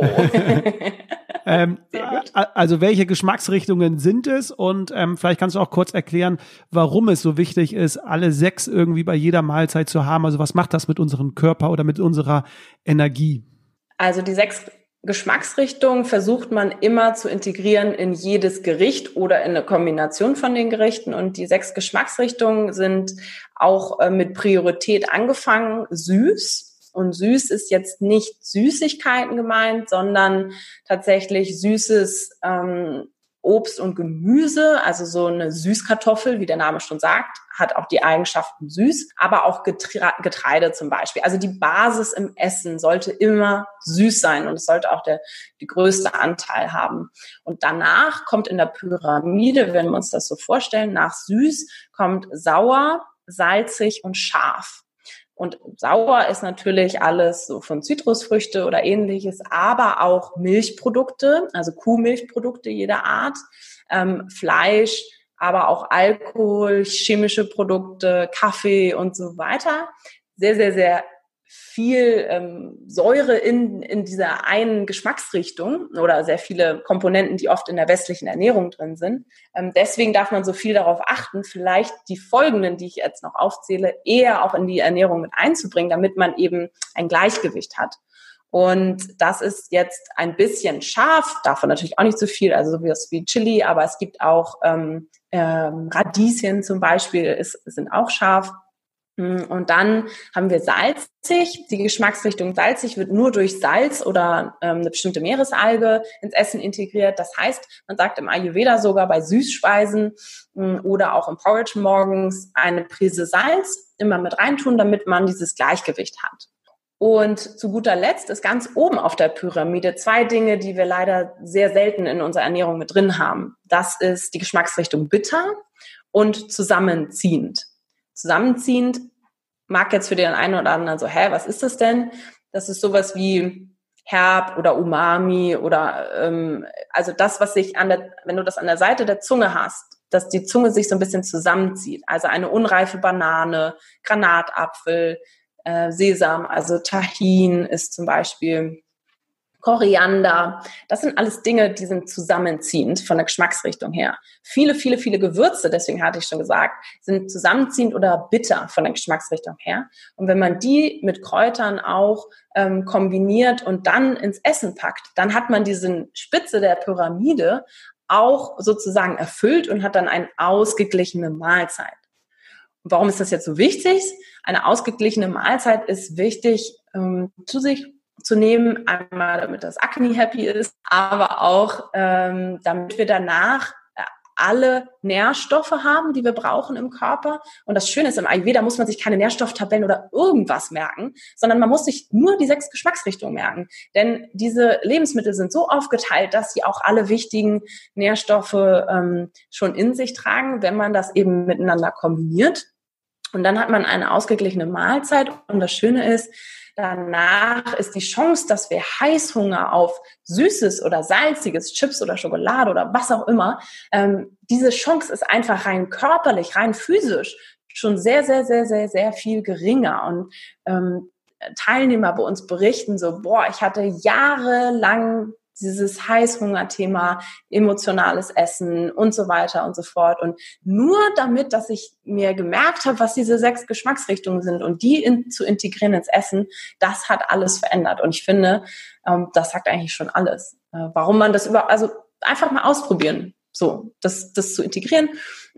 [SPEAKER 2] ähm, also welche Geschmacksrichtungen sind es? Und ähm, vielleicht kannst du auch kurz erklären, warum es so wichtig ist, alle sechs irgendwie bei jeder Mahlzeit zu haben. Also was macht das mit unserem Körper oder mit unserer Energie?
[SPEAKER 1] Also die sechs Geschmacksrichtungen versucht man immer zu integrieren in jedes Gericht oder in eine Kombination von den Gerichten. Und die sechs Geschmacksrichtungen sind auch äh, mit Priorität angefangen süß. Und süß ist jetzt nicht Süßigkeiten gemeint, sondern tatsächlich süßes ähm, Obst und Gemüse, also so eine Süßkartoffel, wie der Name schon sagt, hat auch die Eigenschaften süß, aber auch Getreide zum Beispiel. Also die Basis im Essen sollte immer süß sein und es sollte auch der die größte Anteil haben. Und danach kommt in der Pyramide, wenn wir uns das so vorstellen, nach süß kommt sauer, salzig und scharf. Und sauer ist natürlich alles so von Zitrusfrüchte oder ähnliches, aber auch Milchprodukte, also Kuhmilchprodukte jeder Art, ähm, Fleisch, aber auch Alkohol, chemische Produkte, Kaffee und so weiter. Sehr, sehr, sehr viel ähm, Säure in, in dieser einen Geschmacksrichtung oder sehr viele Komponenten, die oft in der westlichen Ernährung drin sind. Ähm, deswegen darf man so viel darauf achten, vielleicht die folgenden, die ich jetzt noch aufzähle, eher auch in die Ernährung mit einzubringen, damit man eben ein Gleichgewicht hat. Und das ist jetzt ein bisschen scharf, davon natürlich auch nicht so viel, also sowas wie Chili, aber es gibt auch ähm, ähm, Radieschen zum Beispiel, ist, sind auch scharf. Und dann haben wir salzig. Die Geschmacksrichtung salzig wird nur durch Salz oder ähm, eine bestimmte Meeresalge ins Essen integriert. Das heißt, man sagt im Ayurveda sogar bei Süßspeisen mh, oder auch im Porridge morgens eine Prise Salz immer mit reintun, damit man dieses Gleichgewicht hat. Und zu guter Letzt ist ganz oben auf der Pyramide zwei Dinge, die wir leider sehr selten in unserer Ernährung mit drin haben. Das ist die Geschmacksrichtung bitter und zusammenziehend. Zusammenziehend mag jetzt für den einen oder anderen so, hä, was ist das denn? Das ist sowas wie herb oder Umami oder ähm, also das, was sich an der, wenn du das an der Seite der Zunge hast, dass die Zunge sich so ein bisschen zusammenzieht. Also eine unreife Banane, Granatapfel, äh, Sesam, also Tahin ist zum Beispiel Koriander, das sind alles Dinge, die sind zusammenziehend von der Geschmacksrichtung her. Viele, viele, viele Gewürze, deswegen hatte ich schon gesagt, sind zusammenziehend oder bitter von der Geschmacksrichtung her. Und wenn man die mit Kräutern auch ähm, kombiniert und dann ins Essen packt, dann hat man diese Spitze der Pyramide auch sozusagen erfüllt und hat dann eine ausgeglichene Mahlzeit. Und warum ist das jetzt so wichtig? Eine ausgeglichene Mahlzeit ist wichtig, ähm, zu sich zu nehmen, einmal damit das Akne happy ist, aber auch ähm, damit wir danach äh, alle Nährstoffe haben, die wir brauchen im Körper. Und das Schöne ist, im Ayurveda muss man sich keine Nährstofftabellen oder irgendwas merken, sondern man muss sich nur die sechs Geschmacksrichtungen merken. Denn diese Lebensmittel sind so aufgeteilt, dass sie auch alle wichtigen Nährstoffe ähm, schon in sich tragen, wenn man das eben miteinander kombiniert. Und dann hat man eine ausgeglichene Mahlzeit. Und das Schöne ist, danach ist die Chance, dass wir Heißhunger auf Süßes oder Salziges, Chips oder Schokolade oder was auch immer, ähm, diese Chance ist einfach rein körperlich, rein physisch schon sehr, sehr, sehr, sehr, sehr viel geringer. Und ähm, Teilnehmer bei uns berichten so, boah, ich hatte jahrelang dieses Heißhunger-Thema, emotionales Essen und so weiter und so fort. Und nur damit, dass ich mir gemerkt habe, was diese sechs Geschmacksrichtungen sind und die in, zu integrieren ins Essen, das hat alles verändert. Und ich finde, ähm, das sagt eigentlich schon alles. Äh, warum man das über, also einfach mal ausprobieren. So, das, das zu integrieren.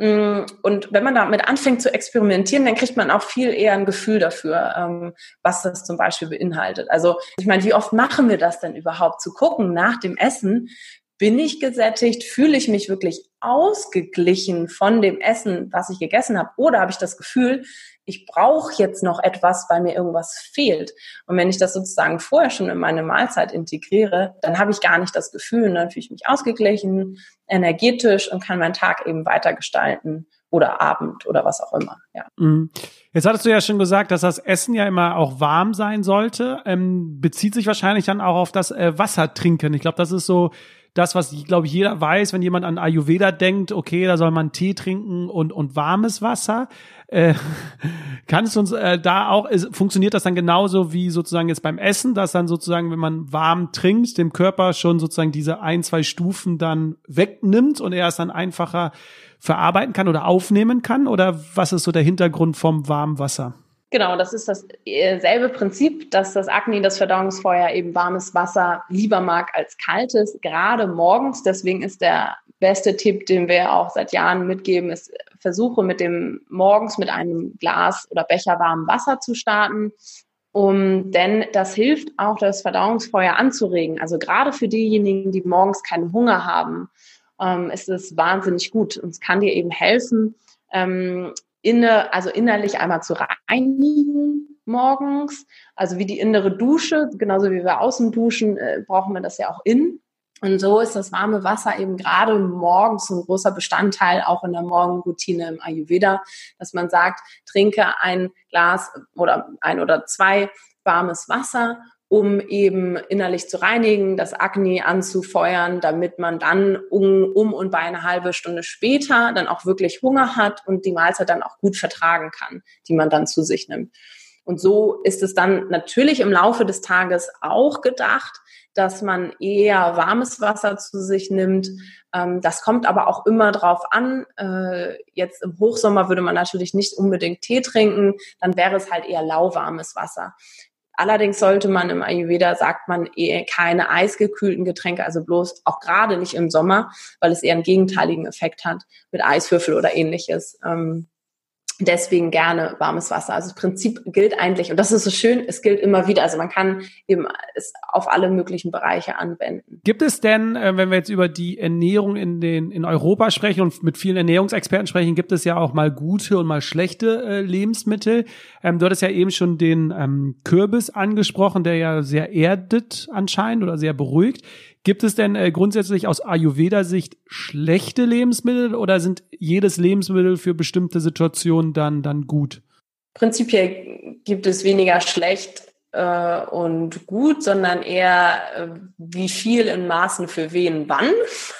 [SPEAKER 1] Und wenn man damit anfängt zu experimentieren, dann kriegt man auch viel eher ein Gefühl dafür, was das zum Beispiel beinhaltet. Also ich meine, wie oft machen wir das denn überhaupt? Zu gucken nach dem Essen, bin ich gesättigt, fühle ich mich wirklich ausgeglichen von dem Essen, was ich gegessen habe? Oder habe ich das Gefühl, ich brauche jetzt noch etwas, weil mir irgendwas fehlt? Und wenn ich das sozusagen vorher schon in meine Mahlzeit integriere, dann habe ich gar nicht das Gefühl, und dann fühle ich mich ausgeglichen, energetisch und kann meinen Tag eben weiter gestalten oder Abend oder was auch immer. Ja.
[SPEAKER 2] Jetzt hattest du ja schon gesagt, dass das Essen ja immer auch warm sein sollte. Ähm, bezieht sich wahrscheinlich dann auch auf das äh, Wasser trinken. Ich glaube, das ist so das, was, glaube ich, jeder weiß, wenn jemand an Ayurveda denkt, okay, da soll man Tee trinken und und warmes Wasser. Äh, kannst du uns äh, da auch, ist, funktioniert das dann genauso wie sozusagen jetzt beim Essen, dass dann sozusagen, wenn man warm trinkt, dem Körper schon sozusagen diese ein, zwei Stufen dann wegnimmt und er es dann einfacher verarbeiten kann oder aufnehmen kann? Oder was ist so der Hintergrund vom warmen Wasser?
[SPEAKER 1] Genau, das ist dasselbe Prinzip, dass das Agni, das Verdauungsfeuer, eben warmes Wasser lieber mag als kaltes, gerade morgens. Deswegen ist der beste Tipp, den wir auch seit Jahren mitgeben, ist, versuche mit dem morgens mit einem Glas oder Becher warmem Wasser zu starten, um, denn das hilft auch, das Verdauungsfeuer anzuregen. Also gerade für diejenigen, die morgens keinen Hunger haben, ähm, ist es wahnsinnig gut. Und es kann dir eben helfen, ähm, Inne, also innerlich einmal zu reinigen morgens, also wie die innere Dusche, genauso wie wir außen duschen, äh, brauchen wir das ja auch innen. Und so ist das warme Wasser eben gerade morgens ein großer Bestandteil auch in der Morgenroutine im Ayurveda, dass man sagt, trinke ein Glas oder ein oder zwei warmes Wasser, um eben innerlich zu reinigen, das Agni anzufeuern, damit man dann um, um und bei eine halbe Stunde später dann auch wirklich Hunger hat und die Mahlzeit dann auch gut vertragen kann, die man dann zu sich nimmt. Und so ist es dann natürlich im Laufe des Tages auch gedacht, dass man eher warmes Wasser zu sich nimmt. Das kommt aber auch immer drauf an. Jetzt im Hochsommer würde man natürlich nicht unbedingt Tee trinken, dann wäre es halt eher lauwarmes Wasser. Allerdings sollte man im Ayurveda, sagt man, eher keine eisgekühlten Getränke, also bloß auch gerade nicht im Sommer, weil es eher einen gegenteiligen Effekt hat mit Eiswürfel oder ähnliches. Ähm, deswegen gerne warmes Wasser. Also das Prinzip gilt eigentlich, und das ist so schön, es gilt immer wieder. Also man kann eben es auf alle möglichen Bereiche anwenden.
[SPEAKER 2] Gibt es denn, wenn wir jetzt über die Ernährung in den in Europa sprechen und mit vielen Ernährungsexperten sprechen, gibt es ja auch mal gute und mal schlechte äh, Lebensmittel. Ähm, du hattest ja eben schon den ähm, Kürbis angesprochen, der ja sehr erdet anscheinend oder sehr beruhigt. Gibt es denn äh, grundsätzlich aus Ayurveda-Sicht schlechte Lebensmittel oder sind jedes Lebensmittel für bestimmte Situationen dann, dann gut?
[SPEAKER 1] Prinzipiell gibt es weniger schlecht äh, und gut, sondern eher äh, wie viel in Maßen für wen wann.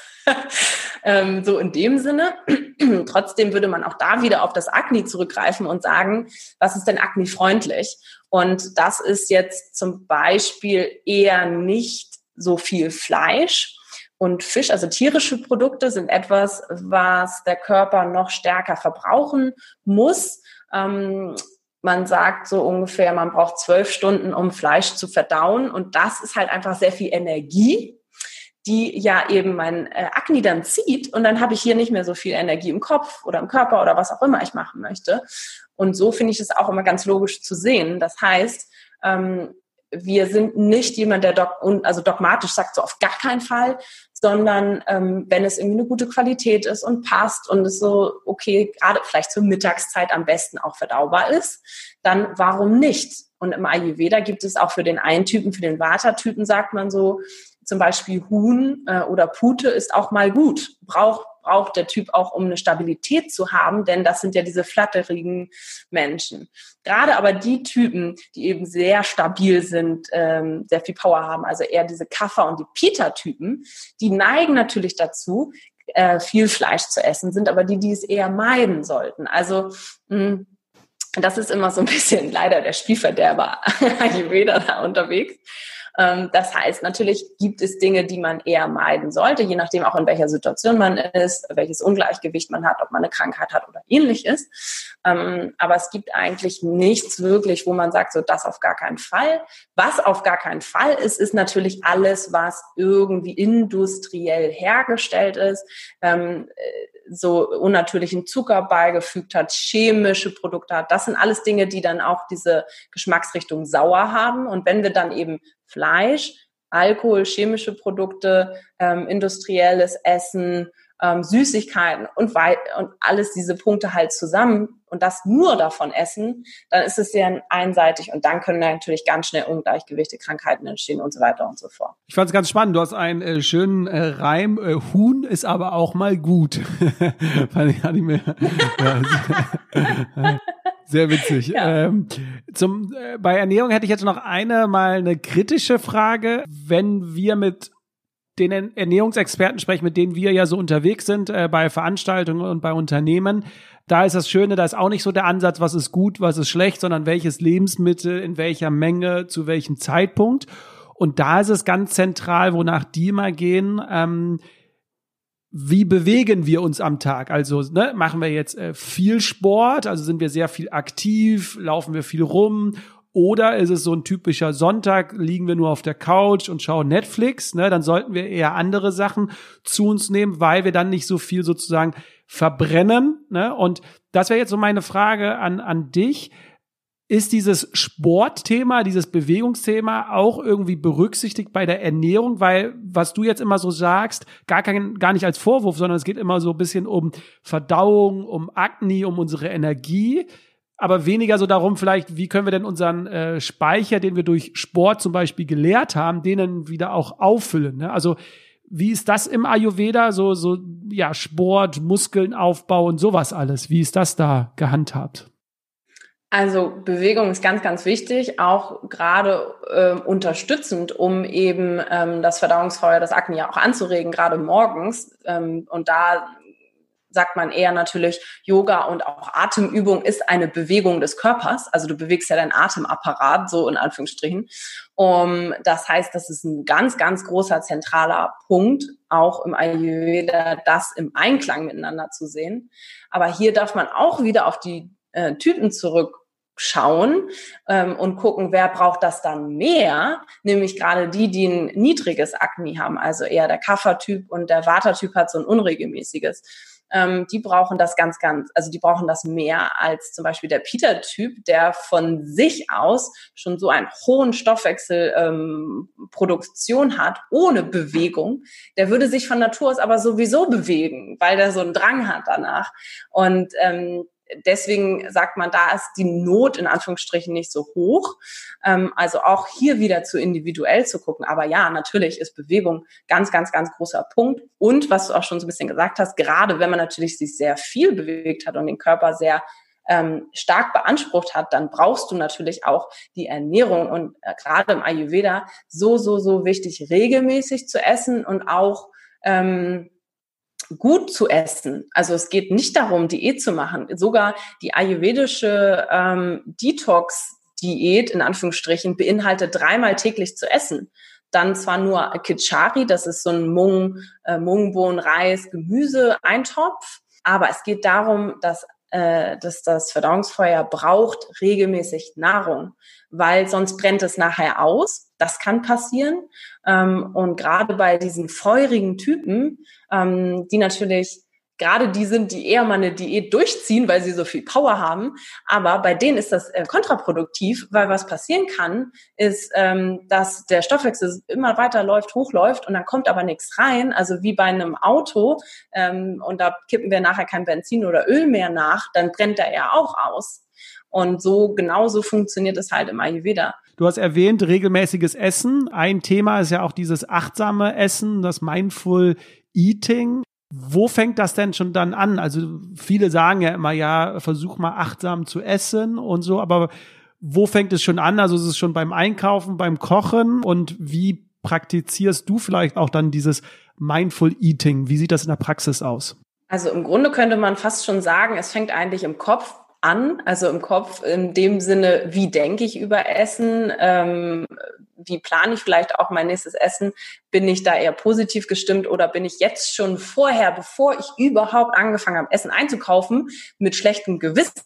[SPEAKER 1] ähm, so in dem Sinne. Trotzdem würde man auch da wieder auf das Agni zurückgreifen und sagen, was ist denn Agni-freundlich? Und das ist jetzt zum Beispiel eher nicht so viel Fleisch und Fisch, also tierische Produkte sind etwas, was der Körper noch stärker verbrauchen muss. Ähm, man sagt so ungefähr, man braucht zwölf Stunden, um Fleisch zu verdauen, und das ist halt einfach sehr viel Energie, die ja eben mein äh, Agni dann zieht, und dann habe ich hier nicht mehr so viel Energie im Kopf oder im Körper oder was auch immer ich machen möchte. Und so finde ich es auch immer ganz logisch zu sehen. Das heißt, ähm, wir sind nicht jemand, der dog- also dogmatisch sagt, so auf gar keinen Fall, sondern ähm, wenn es irgendwie eine gute Qualität ist und passt und es so, okay, gerade vielleicht zur Mittagszeit am besten auch verdaubar ist, dann warum nicht? Und im Ayurveda gibt es auch für den einen Typen, für den Vata-Typen sagt man so, zum Beispiel Huhn äh, oder Pute ist auch mal gut, braucht braucht der Typ auch, um eine Stabilität zu haben, denn das sind ja diese flatterigen Menschen. Gerade aber die Typen, die eben sehr stabil sind, ähm, sehr viel Power haben, also eher diese Kapha- und die Pitta-Typen, die neigen natürlich dazu, äh, viel Fleisch zu essen, sind aber die, die es eher meiden sollten. Also mh, das ist immer so ein bisschen leider der Spielverderber Ayurveda da unterwegs. Das heißt, natürlich gibt es Dinge, die man eher meiden sollte, je nachdem auch in welcher Situation man ist, welches Ungleichgewicht man hat, ob man eine Krankheit hat oder ähnliches. Aber es gibt eigentlich nichts wirklich, wo man sagt, so das auf gar keinen Fall. Was auf gar keinen Fall ist, ist natürlich alles, was irgendwie industriell hergestellt ist, so unnatürlichen Zucker beigefügt hat, chemische Produkte hat. Das sind alles Dinge, die dann auch diese Geschmacksrichtung sauer haben. Und wenn wir dann eben Fleisch, Alkohol, chemische Produkte, ähm, industrielles Essen, ähm, Süßigkeiten und, wei- und alles diese Punkte halt zusammen und das nur davon essen, dann ist es sehr einseitig und dann können natürlich ganz schnell Ungleichgewichte, Krankheiten entstehen und so weiter und so fort.
[SPEAKER 2] Ich fand es ganz spannend. Du hast einen äh, schönen äh, Reim. Äh, Huhn ist aber auch mal gut. Fand ich, fand ich mir, ja, sehr witzig. Ja. Ähm, zum, äh, bei Ernährung hätte ich jetzt noch eine mal eine kritische Frage. Wenn wir mit den Ernährungsexperten sprechen, mit denen wir ja so unterwegs sind, äh, bei Veranstaltungen und bei Unternehmen, da ist das Schöne, da ist auch nicht so der Ansatz, was ist gut, was ist schlecht, sondern welches Lebensmittel, in welcher Menge, zu welchem Zeitpunkt. Und da ist es ganz zentral, wonach die immer gehen, ähm, wie bewegen wir uns am Tag? Also ne, machen wir jetzt äh, viel Sport, also sind wir sehr viel aktiv, laufen wir viel rum, oder ist es so ein typischer Sonntag, liegen wir nur auf der Couch und schauen Netflix, ne? Dann sollten wir eher andere Sachen zu uns nehmen, weil wir dann nicht so viel sozusagen verbrennen, ne? Und das wäre jetzt so meine Frage an an dich. Ist dieses Sportthema, dieses Bewegungsthema auch irgendwie berücksichtigt bei der Ernährung? Weil, was du jetzt immer so sagst, gar kein, gar nicht als Vorwurf, sondern es geht immer so ein bisschen um Verdauung, um Akne, um unsere Energie. Aber weniger so darum vielleicht, wie können wir denn unseren äh, Speicher, den wir durch Sport zum Beispiel geleert haben, denen wieder auch auffüllen, ne? Also wie ist das im Ayurveda, so so ja Sport, Muskeln aufbauen, sowas alles? Wie ist das da gehandhabt?
[SPEAKER 1] Also Bewegung ist ganz, ganz wichtig, auch gerade ähm, unterstützend, um eben ähm, das Verdauungsfeuer, das Akne ja auch anzuregen, gerade morgens. Ähm, und da sagt man eher natürlich, Yoga und auch Atemübung ist eine Bewegung des Körpers. Also du bewegst ja deinen Atemapparat, so in Anführungsstrichen. Um, das heißt, das ist ein ganz, ganz großer zentraler Punkt, auch im Ayurveda, das im Einklang miteinander zu sehen. Aber hier darf man auch wieder auf die äh, Typen zurückschauen ähm, und gucken, wer braucht das dann mehr, nämlich gerade die, die ein niedriges Akne haben, also eher der Kapha-Typ und der Vata-Typ hat so ein unregelmäßiges. Ähm, die brauchen das ganz, ganz, also die brauchen das mehr als zum Beispiel der Pitta-Typ, der von sich aus schon so einen hohen Stoffwechselproduktion ähm, hat, ohne Bewegung. Der würde sich von Natur aus aber sowieso bewegen, weil der so einen Drang hat danach. Und ähm, deswegen sagt man, da ist die Not in Anführungsstrichen nicht so hoch. Ähm, also auch hier wieder zu individuell zu gucken. Aber ja, natürlich ist Bewegung ganz, ganz, ganz großer Punkt. Und was du auch schon so ein bisschen gesagt hast, gerade wenn man natürlich sich sehr viel bewegt hat und den Körper sehr ähm, stark beansprucht hat, dann brauchst du natürlich auch die Ernährung. Und äh, gerade im Ayurveda so, so, so wichtig, regelmäßig zu essen und auch ähm, gut zu essen. Also es geht nicht darum, Diät zu machen. Sogar die ayurvedische ähm, Detox-Diät, in Anführungsstrichen, beinhaltet dreimal täglich zu essen. Dann zwar nur Khichari, das ist so ein Mung, äh, Mungbohnen, Reis, Gemüse, Eintopf, aber es geht darum, dass, äh, dass das Verdauungsfeuer braucht regelmäßig Nahrung, weil sonst brennt es nachher aus. Das kann passieren. Ähm, und gerade bei diesen feurigen Typen, ähm, die natürlich gerade die sind, die eher mal eine Diät durchziehen, weil sie so viel Power haben. Aber bei denen ist das äh, kontraproduktiv, weil was passieren kann, ist, ähm, dass der Stoffwechsel immer weiter läuft, hochläuft und dann kommt aber nichts rein. Also wie bei einem Auto ähm, und da kippen wir nachher kein Benzin oder Öl mehr nach, dann brennt er ja auch aus. Und so genauso funktioniert es halt im Ayurveda.
[SPEAKER 2] Du hast erwähnt, regelmäßiges Essen. Ein Thema ist ja auch dieses achtsame Essen, das Mindful Eating. Wo fängt das denn schon dann an? Also viele sagen ja immer, ja, versuch mal achtsam zu essen und so, aber wo fängt es schon an? Also ist es schon beim Einkaufen, beim Kochen, und wie praktizierst du vielleicht auch dann dieses Mindful Eating? Wie sieht das in der Praxis aus?
[SPEAKER 1] Also im Grunde könnte man fast schon sagen, es fängt eigentlich im Kopf an, also im Kopf in dem Sinne, wie denke ich über Essen, ähm, wie plane ich vielleicht auch mein nächstes Essen, bin ich da eher positiv gestimmt oder bin ich jetzt schon vorher, bevor ich überhaupt angefangen habe, Essen einzukaufen, mit schlechtem Gewissen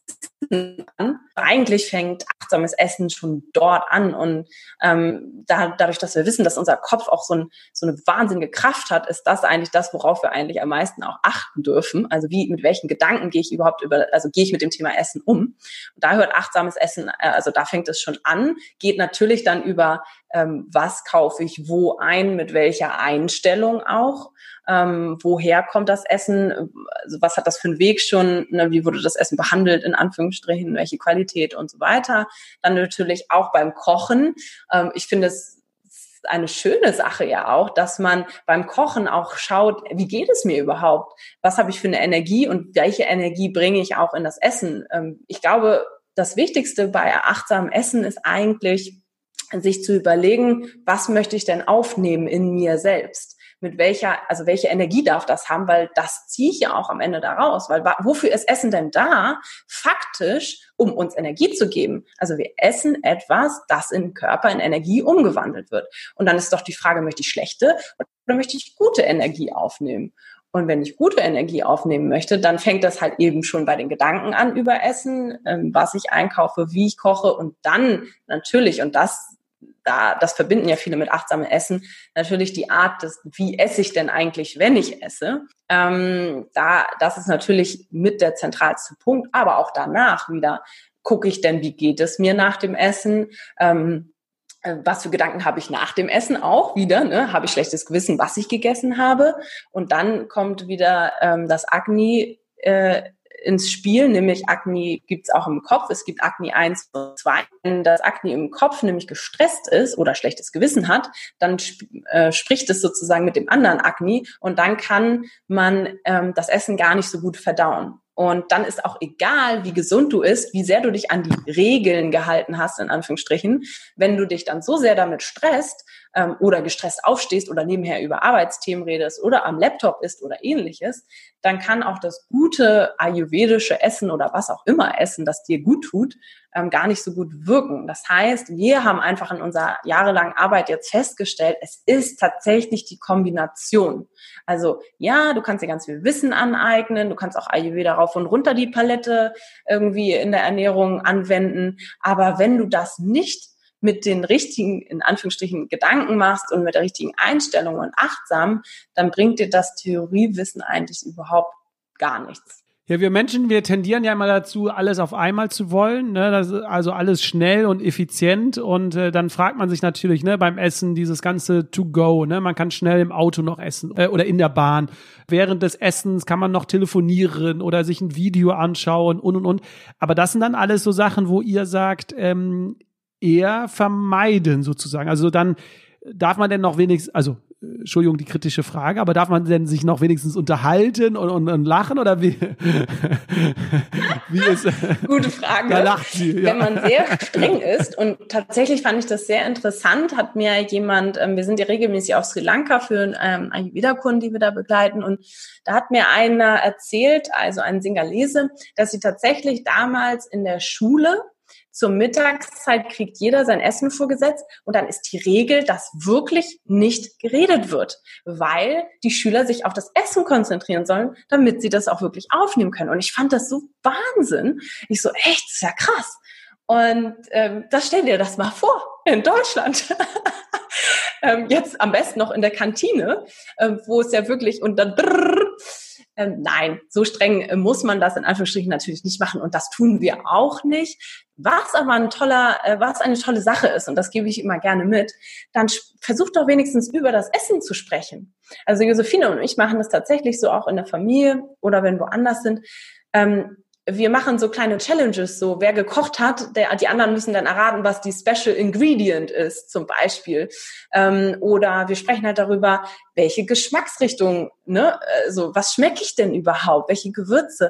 [SPEAKER 1] an. Eigentlich fängt achtsames Essen schon dort an, und ähm, da, dadurch, dass wir wissen, dass unser Kopf auch so, ein, so eine wahnsinnige Kraft hat, ist das eigentlich das, worauf wir eigentlich am meisten auch achten dürfen. Also wie, mit welchen Gedanken gehe ich überhaupt über, also gehe ich mit dem Thema Essen um? Und da hört achtsames Essen, äh, also da fängt es schon an, geht natürlich dann über ähm, was kaufe ich wo ein, mit welcher Einstellung auch. Ähm, woher kommt das Essen? Also was hat das für einen Weg schon? Ne? Wie wurde das Essen behandelt, in Anführungsstrichen? Welche Qualität und so weiter? Dann natürlich auch beim Kochen. Ähm, ich finde es eine schöne Sache ja auch, dass man beim Kochen auch schaut, wie geht es mir überhaupt? Was habe ich für eine Energie und welche Energie bringe ich auch in das Essen? Ähm, ich glaube, das Wichtigste bei achtsamem Essen ist eigentlich, sich zu überlegen, was möchte ich denn aufnehmen in mir selbst? Mit welcher, also welche Energie darf das haben? Weil das ziehe ich ja auch am Ende daraus. Weil wofür ist Essen denn da? Faktisch, um uns Energie zu geben. Also wir essen etwas, das im Körper in Energie umgewandelt wird. Und dann ist doch die Frage, möchte ich schlechte oder möchte ich gute Energie aufnehmen? Und wenn ich gute Energie aufnehmen möchte, dann fängt das halt eben schon bei den Gedanken an über Essen, was ich einkaufe, wie ich koche, und dann natürlich, und das Da, das verbinden ja viele mit achtsamem Essen, natürlich die Art des, wie esse ich denn eigentlich, wenn ich esse. Ähm, da, das ist natürlich mit der zentralste Punkt, aber auch danach wieder gucke ich denn, wie geht es mir nach dem Essen, ähm, was für Gedanken habe ich nach dem Essen auch wieder, ne? Habe ich schlechtes Gewissen, was ich gegessen habe, und dann kommt wieder ähm, das Agni äh, ins Spiel, nämlich Agni gibt's auch im Kopf. Es gibt Agni eins und zwei. Wenn das Agni im Kopf nämlich gestresst ist oder schlechtes Gewissen hat, dann sp- äh, spricht es sozusagen mit dem anderen Agni, und dann kann man ähm, das Essen gar nicht so gut verdauen. Und dann ist auch egal, wie gesund du isst, wie sehr du dich an die Regeln gehalten hast, in Anführungsstrichen. Wenn du dich dann so sehr damit stresst ähm, oder gestresst aufstehst oder nebenher über Arbeitsthemen redest oder am Laptop isst oder ähnliches, dann kann auch das gute ayurvedische Essen oder was auch immer Essen, das dir gut tut, ähm, gar nicht so gut wirken. Das heißt, wir haben einfach in unserer jahrelangen Arbeit jetzt festgestellt, es ist tatsächlich die Kombination. Also ja, du kannst dir ganz viel Wissen aneignen, du kannst auch Ayurveda rauf und runter die Palette irgendwie in der Ernährung anwenden, aber wenn du das nicht mit den richtigen, in Anführungsstrichen, Gedanken machst und mit der richtigen Einstellung und achtsam, dann bringt dir das Theoriewissen eigentlich überhaupt gar nichts.
[SPEAKER 2] Ja, wir Menschen, wir tendieren ja immer dazu, alles auf einmal zu wollen, ne? Das ist also alles schnell und effizient, und äh, dann fragt man sich natürlich, ne, beim Essen dieses ganze To-Go, ne, man kann schnell im Auto noch essen äh, oder in der Bahn. Während des Essens kann man noch telefonieren oder sich ein Video anschauen und und und. Aber das sind dann alles so Sachen, wo ihr sagt, ähm, eher vermeiden sozusagen. Also dann darf man denn noch wenigstens, also Entschuldigung, die kritische Frage, aber darf man denn sich noch wenigstens unterhalten und, und, und lachen, oder wie? Wie ist,
[SPEAKER 1] Gute Frage.
[SPEAKER 2] Da lacht sie, ja.
[SPEAKER 1] Wenn man sehr streng ist, und tatsächlich fand ich das sehr interessant, hat mir jemand, ähm, wir sind ja regelmäßig auf Sri Lanka für ähm, Ayurveda-Kunden, die wir da begleiten, und da hat mir einer erzählt, also ein Singalese, dass sie tatsächlich damals in der Schule zur Mittagszeit kriegt jeder sein Essen vorgesetzt, und dann ist die Regel, dass wirklich nicht geredet wird, weil die Schüler sich auf das Essen konzentrieren sollen, damit sie das auch wirklich aufnehmen können. Und ich fand das so Wahnsinn. Ich so, echt, das ist ja krass. Und ähm, das stell dir das mal vor, in Deutschland. ähm, jetzt am besten noch in der Kantine, ähm, wo es ja wirklich, und dann drrr, Ähm, nein, so streng äh, muss man das in Anführungsstrichen natürlich nicht machen, und das tun wir auch nicht. Was aber ein toller, äh, was eine tolle Sache ist, und das gebe ich immer gerne mit, dann sp- versucht doch wenigstens über das Essen zu sprechen. Also Josephine und ich machen das tatsächlich so auch in der Familie oder wenn woanders sind. Ähm, wir machen so kleine Challenges, so wer gekocht hat, der, die anderen müssen dann erraten, was die Special Ingredient ist, zum Beispiel. Ähm, oder wir sprechen halt darüber, welche Geschmacksrichtung, ne, also was schmecke ich denn überhaupt, welche Gewürze,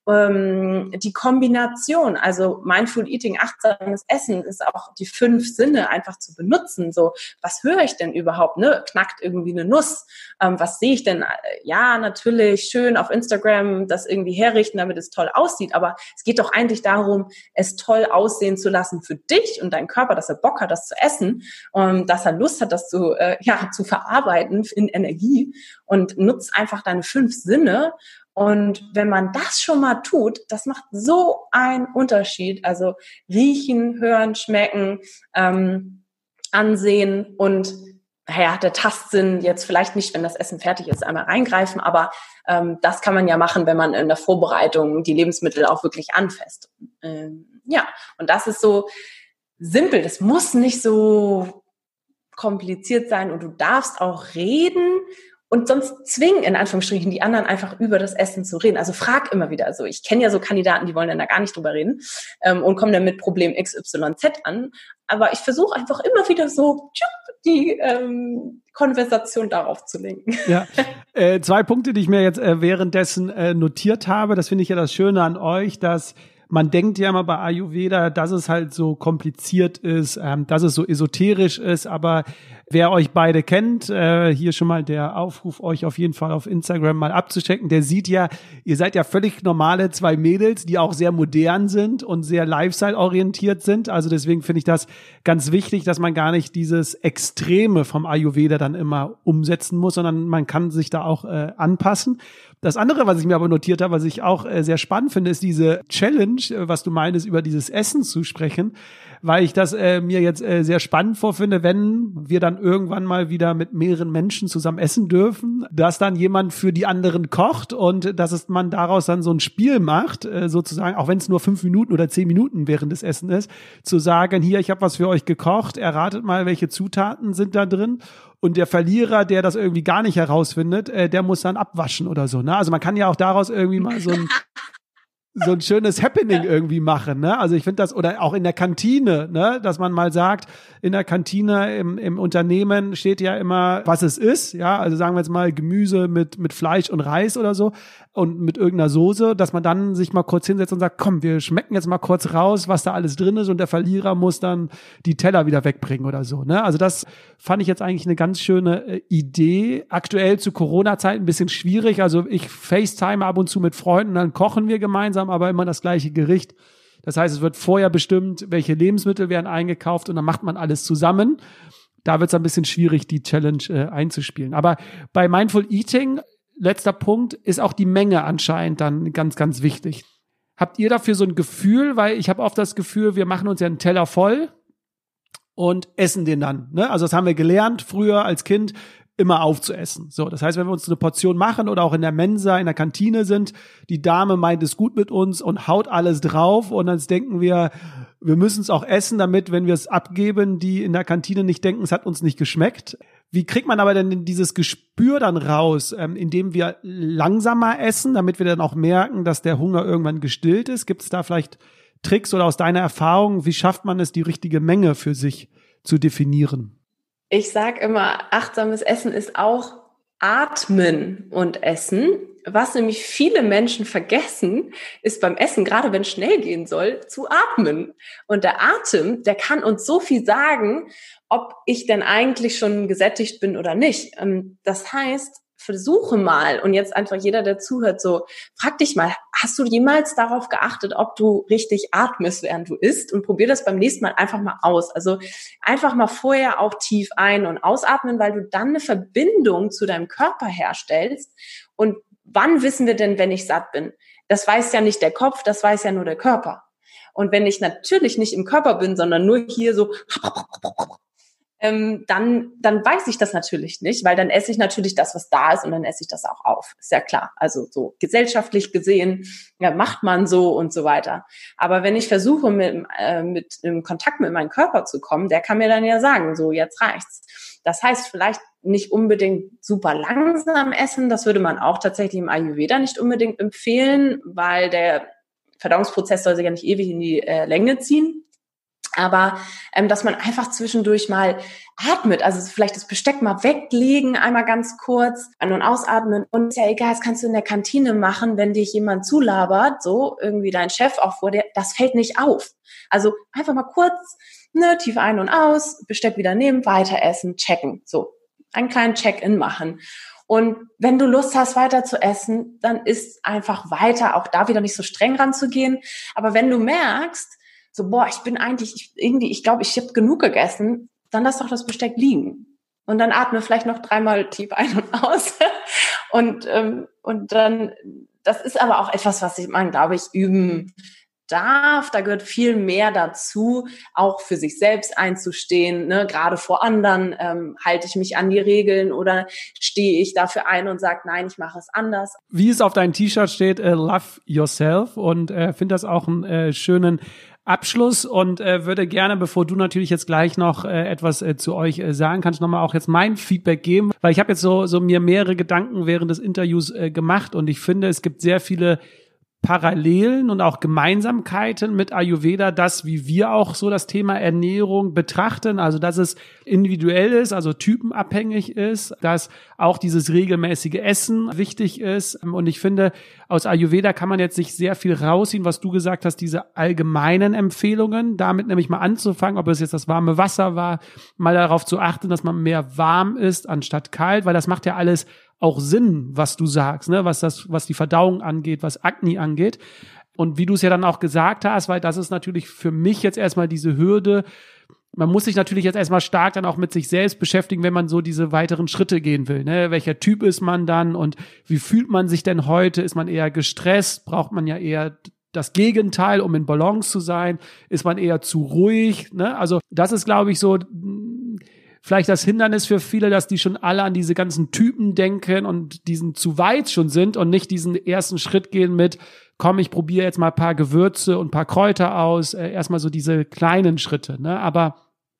[SPEAKER 1] ähm, die Kombination, also Mindful Eating, achtsames Essen ist auch die fünf Sinne einfach zu benutzen, so, was höre ich denn überhaupt, ne, knackt irgendwie eine Nuss, ähm, was sehe ich denn, ja, natürlich schön auf Instagram das irgendwie herrichten, damit es toll aussieht, aber es geht doch eigentlich darum, es toll aussehen zu lassen für dich und deinen Körper, dass er Bock hat, das zu essen, ähm, dass er Lust hat, das zu, äh, ja, zu verarbeiten in Energie und nutzt einfach deine fünf Sinne. Und wenn man das schon mal tut, das macht so einen Unterschied. Also riechen, hören, schmecken, ähm, ansehen und naja, der Tastsinn jetzt vielleicht nicht, wenn das Essen fertig ist, einmal reingreifen, aber ähm, das kann man ja machen, wenn man in der Vorbereitung die Lebensmittel auch wirklich anfasst. Ähm, ja, und das ist so simpel. Das muss nicht so kompliziert sein und du darfst auch reden und sonst zwingen, in Anführungsstrichen, die anderen einfach über das Essen zu reden. Also frag immer wieder. Also ich kenne ja so Kandidaten, die wollen dann da gar nicht drüber reden ähm, und kommen dann mit Problem X Y Z an. Aber ich versuche einfach immer wieder so die ähm, Konversation darauf zu lenken.
[SPEAKER 2] Ja, äh, zwei Punkte, die ich mir jetzt äh, währenddessen äh, notiert habe. Das finde ich ja das Schöne an euch, dass man denkt ja immer bei Ayurveda, dass es halt so kompliziert ist, ähm, dass es so esoterisch ist, aber wer euch beide kennt, äh, hier schon mal der Aufruf, euch auf jeden Fall auf Instagram mal abzuchecken, der sieht ja, ihr seid ja völlig normale zwei Mädels, die auch sehr modern sind und sehr Lifestyle-orientiert sind, also deswegen finde ich das ganz wichtig, dass man gar nicht dieses Extreme vom Ayurveda dann immer umsetzen muss, sondern man kann sich da auch äh, anpassen. Das andere, was ich mir aber notiert habe, was ich auch äh, sehr spannend finde, ist diese Challenge, äh, was du meinst, über dieses Essen zu sprechen, weil ich das äh, mir jetzt äh, sehr spannend vorfinde, wenn wir dann irgendwann mal wieder mit mehreren Menschen zusammen essen dürfen, dass dann jemand für die anderen kocht und dass es man daraus dann so ein Spiel macht, äh, sozusagen, auch wenn es nur fünf Minuten oder zehn Minuten während des Essen ist, zu sagen, hier, ich habe was für euch gekocht, erratet mal, welche Zutaten sind da drin. Und der Verlierer, der das irgendwie gar nicht herausfindet, äh, der muss dann abwaschen oder so. Ne? Also man kann ja auch daraus irgendwie mal so ein so ein schönes Happening irgendwie machen, ne? Also ich finde das, oder auch in der Kantine, ne, dass man mal sagt, in der Kantine im, im Unternehmen steht ja immer, was es ist, ja, also sagen wir jetzt mal Gemüse mit mit Fleisch und Reis oder so und mit irgendeiner Soße, dass man dann sich mal kurz hinsetzt und sagt, komm, wir schmecken jetzt mal kurz raus, was da alles drin ist und der Verlierer muss dann die Teller wieder wegbringen oder so, ne? Also das fand ich jetzt eigentlich eine ganz schöne äh, Idee. Aktuell zu Corona-Zeiten ein bisschen schwierig, also ich FaceTime ab und zu mit Freunden, dann kochen wir gemeinsam, aber immer das gleiche Gericht. Das heißt, es wird vorher bestimmt, welche Lebensmittel werden eingekauft und dann macht man alles zusammen. Da wird es ein bisschen schwierig, die Challenge äh, einzuspielen. Aber bei Mindful Eating, letzter Punkt, ist auch die Menge anscheinend dann ganz, ganz wichtig. Habt ihr dafür so ein Gefühl? Weil ich habe oft das Gefühl, wir machen uns ja einen Teller voll und essen den dann. Ne? Also das haben wir gelernt früher als Kind, immer aufzuessen. So, das heißt, wenn wir uns eine Portion machen oder auch in der Mensa, in der Kantine sind, die Dame meint es gut mit uns und haut alles drauf und dann denken wir, wir müssen es auch essen, damit, wenn wir es abgeben, die in der Kantine nicht denken, es hat uns nicht geschmeckt. Wie kriegt man aber denn dieses Gespür dann raus, ähm, indem wir langsamer essen, damit wir dann auch merken, dass der Hunger irgendwann gestillt ist? Gibt es da vielleicht Tricks oder aus deiner Erfahrung, wie schafft man es, die richtige Menge für sich zu definieren?
[SPEAKER 1] Ich sage immer, achtsames Essen ist auch Atmen und Essen. Was nämlich viele Menschen vergessen, ist beim Essen, gerade wenn es schnell gehen soll, zu atmen. Und der Atem, der kann uns so viel sagen, ob ich denn eigentlich schon gesättigt bin oder nicht. Das heißt, versuche mal, und jetzt einfach jeder, der zuhört, so, frag dich mal, hast du jemals darauf geachtet, ob du richtig atmest, während du isst? Und probier das beim nächsten Mal einfach mal aus. Also einfach mal vorher auch tief ein- und ausatmen, weil du dann eine Verbindung zu deinem Körper herstellst. Und wann wissen wir denn, wenn ich satt bin? Das weiß ja nicht der Kopf, das weiß ja nur der Körper. Und wenn ich natürlich nicht im Körper bin, sondern nur hier so Ähm, dann, dann weiß ich das natürlich nicht, weil dann esse ich natürlich das, was da ist und dann esse ich das auch auf. Ist ja klar. Also so gesellschaftlich gesehen, ja, macht man so und so weiter. Aber wenn ich versuche, mit, äh, mit im Kontakt mit meinem Körper zu kommen, der kann mir dann ja sagen, so jetzt reicht's. Das heißt, vielleicht nicht unbedingt super langsam essen. Das würde man auch tatsächlich im Ayurveda nicht unbedingt empfehlen, weil der Verdauungsprozess soll sich ja nicht ewig in die äh, Länge ziehen. Aber ähm, dass man einfach zwischendurch mal atmet, also vielleicht das Besteck mal weglegen, einmal ganz kurz an- und ausatmen. Und ist ja egal, das kannst du in der Kantine machen, wenn dich jemand zulabert, so irgendwie dein Chef auch vor dir, das fällt nicht auf. Also einfach mal kurz, ne, tief ein- und aus, Besteck wieder nehmen, weiter essen, checken, so einen kleinen Check-in machen. Und wenn du Lust hast, weiter zu essen, dann isst einfach weiter, auch da wieder nicht so streng ranzugehen. Aber wenn du merkst, so, boah, ich bin eigentlich, ich, irgendwie, ich glaube, ich habe genug gegessen, dann lass doch das Besteck liegen. Und dann atme vielleicht noch dreimal tief ein und aus. und, ähm, und dann, das ist aber auch etwas, was man, glaube ich, üben darf. Da gehört viel mehr dazu, auch für sich selbst einzustehen. Ne? Gerade vor anderen ähm, halte ich mich an die Regeln oder stehe ich dafür ein und sage, nein, ich mache es anders.
[SPEAKER 2] Wie es auf deinem T-Shirt steht, uh, love yourself, und äh, finde das auch einen äh, schönen Abschluss und äh, würde gerne, bevor du natürlich jetzt gleich noch äh, etwas äh, zu euch äh, sagen kannst, nochmal auch jetzt mein Feedback geben, weil ich habe jetzt so so mir mehrere Gedanken während des Interviews äh, gemacht und ich finde, es gibt sehr viele Parallelen und auch Gemeinsamkeiten mit Ayurveda, das, wie wir auch so das Thema Ernährung betrachten, also dass es individuell ist, also typenabhängig ist, dass auch dieses regelmäßige Essen wichtig ist. Und ich finde, aus Ayurveda kann man jetzt sich sehr viel rausziehen, was du gesagt hast, diese allgemeinen Empfehlungen, damit nämlich mal anzufangen, ob es jetzt das warme Wasser war, mal darauf zu achten, dass man mehr warm ist anstatt kalt, weil das macht ja alles auch Sinn, was du sagst, ne, was das, was die Verdauung angeht, was Agni angeht. Und wie du es ja dann auch gesagt hast, weil das ist natürlich für mich jetzt erstmal diese Hürde. Man muss sich natürlich jetzt erstmal stark dann auch mit sich selbst beschäftigen, wenn man so diese weiteren Schritte gehen will, ne? Welcher Typ ist man dann und wie fühlt man sich denn heute? Ist man eher gestresst? Braucht man ja eher das Gegenteil, um in Balance zu sein? Ist man eher zu ruhig, ne? Also das ist, glaube ich, so vielleicht das Hindernis für viele, dass die schon alle an diese ganzen Typen denken und diesen zu weit schon sind und nicht diesen ersten Schritt gehen mit, komm, ich probiere jetzt mal ein paar Gewürze und ein paar Kräuter aus, äh, erstmal so diese kleinen Schritte, ne? Aber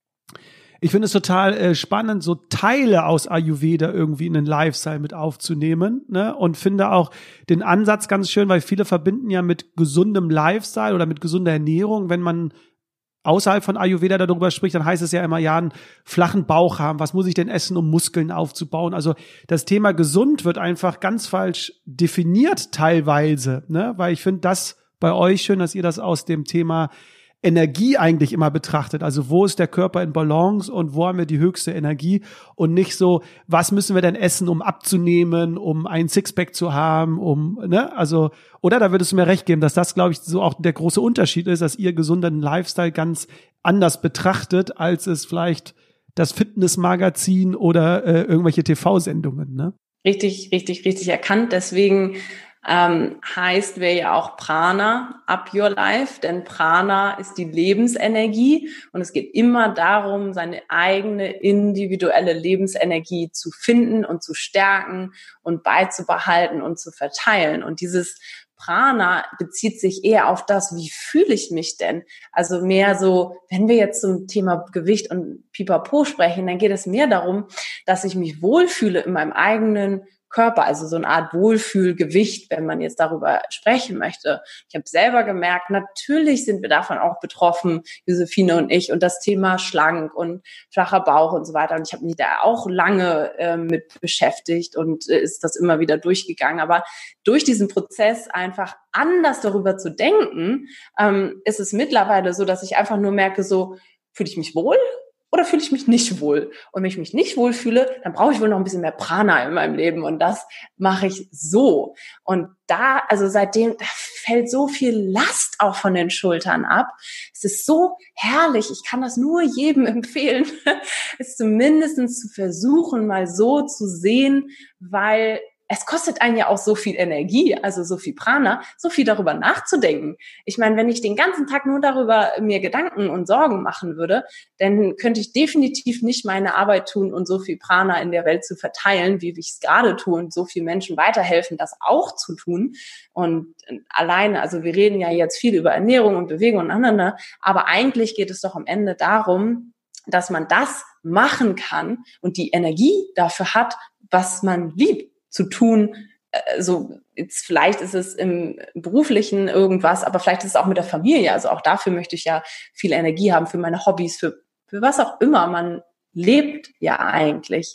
[SPEAKER 2] ich finde es total äh, spannend, so Teile aus Ayurveda irgendwie in den Lifestyle mit aufzunehmen, ne? Und finde auch den Ansatz ganz schön, weil viele verbinden ja mit gesundem Lifestyle oder mit gesunder Ernährung, wenn man außerhalb von Ayurveda darüber spricht, dann heißt es ja immer, ja, einen flachen Bauch haben. Was muss ich denn essen, um Muskeln aufzubauen? Also das Thema gesund wird einfach ganz falsch definiert teilweise, ne? Weil ich finde das bei euch schön, dass ihr das aus dem Thema Energie eigentlich immer betrachtet. Also wo ist der Körper in Balance und wo haben wir die höchste Energie und nicht so, was müssen wir denn essen, um abzunehmen, um ein Sixpack zu haben, um, ne, also, oder da würdest du mir recht geben, dass das, glaube ich, so auch der große Unterschied ist, dass ihr gesunden Lifestyle ganz anders betrachtet, als es vielleicht das Fitnessmagazin oder äh, irgendwelche T V-Sendungen, ne?
[SPEAKER 1] Richtig, richtig, richtig erkannt. Deswegen Ähm, heißt wir ja auch Prana, up your life, denn Prana ist die Lebensenergie und es geht immer darum, seine eigene individuelle Lebensenergie zu finden und zu stärken und beizubehalten und zu verteilen. Und dieses Prana bezieht sich eher auf das, wie fühle ich mich denn? Also mehr so, wenn wir jetzt zum Thema Gewicht und Pipapo sprechen, dann geht es mehr darum, dass ich mich wohlfühle in meinem eigenen Körper, also so eine Art Wohlfühlgewicht, wenn man jetzt darüber sprechen möchte. Ich habe selber gemerkt, natürlich sind wir davon auch betroffen, Josephine und ich, und das Thema schlank und flacher Bauch und so weiter. Und ich habe mich da auch lange äh, mit beschäftigt und äh, ist das immer wieder durchgegangen. Aber durch diesen Prozess einfach anders darüber zu denken, ähm, ist es mittlerweile so, dass ich einfach nur merke, so, fühle ich mich wohl? Oder fühle ich mich nicht wohl? Und wenn ich mich nicht wohl fühle, dann brauche ich wohl noch ein bisschen mehr Prana in meinem Leben. Und das mache ich so. Und da, also seitdem, da fällt so viel Last auch von den Schultern ab. Es ist so herrlich. Ich kann das nur jedem empfehlen, es zumindest zu versuchen, mal so zu sehen, weil es kostet einen ja auch so viel Energie, also so viel Prana, so viel darüber nachzudenken. Ich meine, wenn ich den ganzen Tag nur darüber mir Gedanken und Sorgen machen würde, dann könnte ich definitiv nicht meine Arbeit tun und so viel Prana in der Welt zu verteilen, wie ich es gerade tue und so vielen Menschen weiterhelfen, das auch zu tun. Und alleine, also wir reden ja jetzt viel über Ernährung und Bewegung und aneinander, aber eigentlich geht es doch am Ende darum, dass man das machen kann und die Energie dafür hat, was man liebt zu tun, äh, so jetzt vielleicht ist es im Beruflichen irgendwas, aber vielleicht ist es auch mit der Familie. Also auch dafür möchte ich ja viel Energie haben, für meine Hobbys, für, für was auch immer. Man lebt ja eigentlich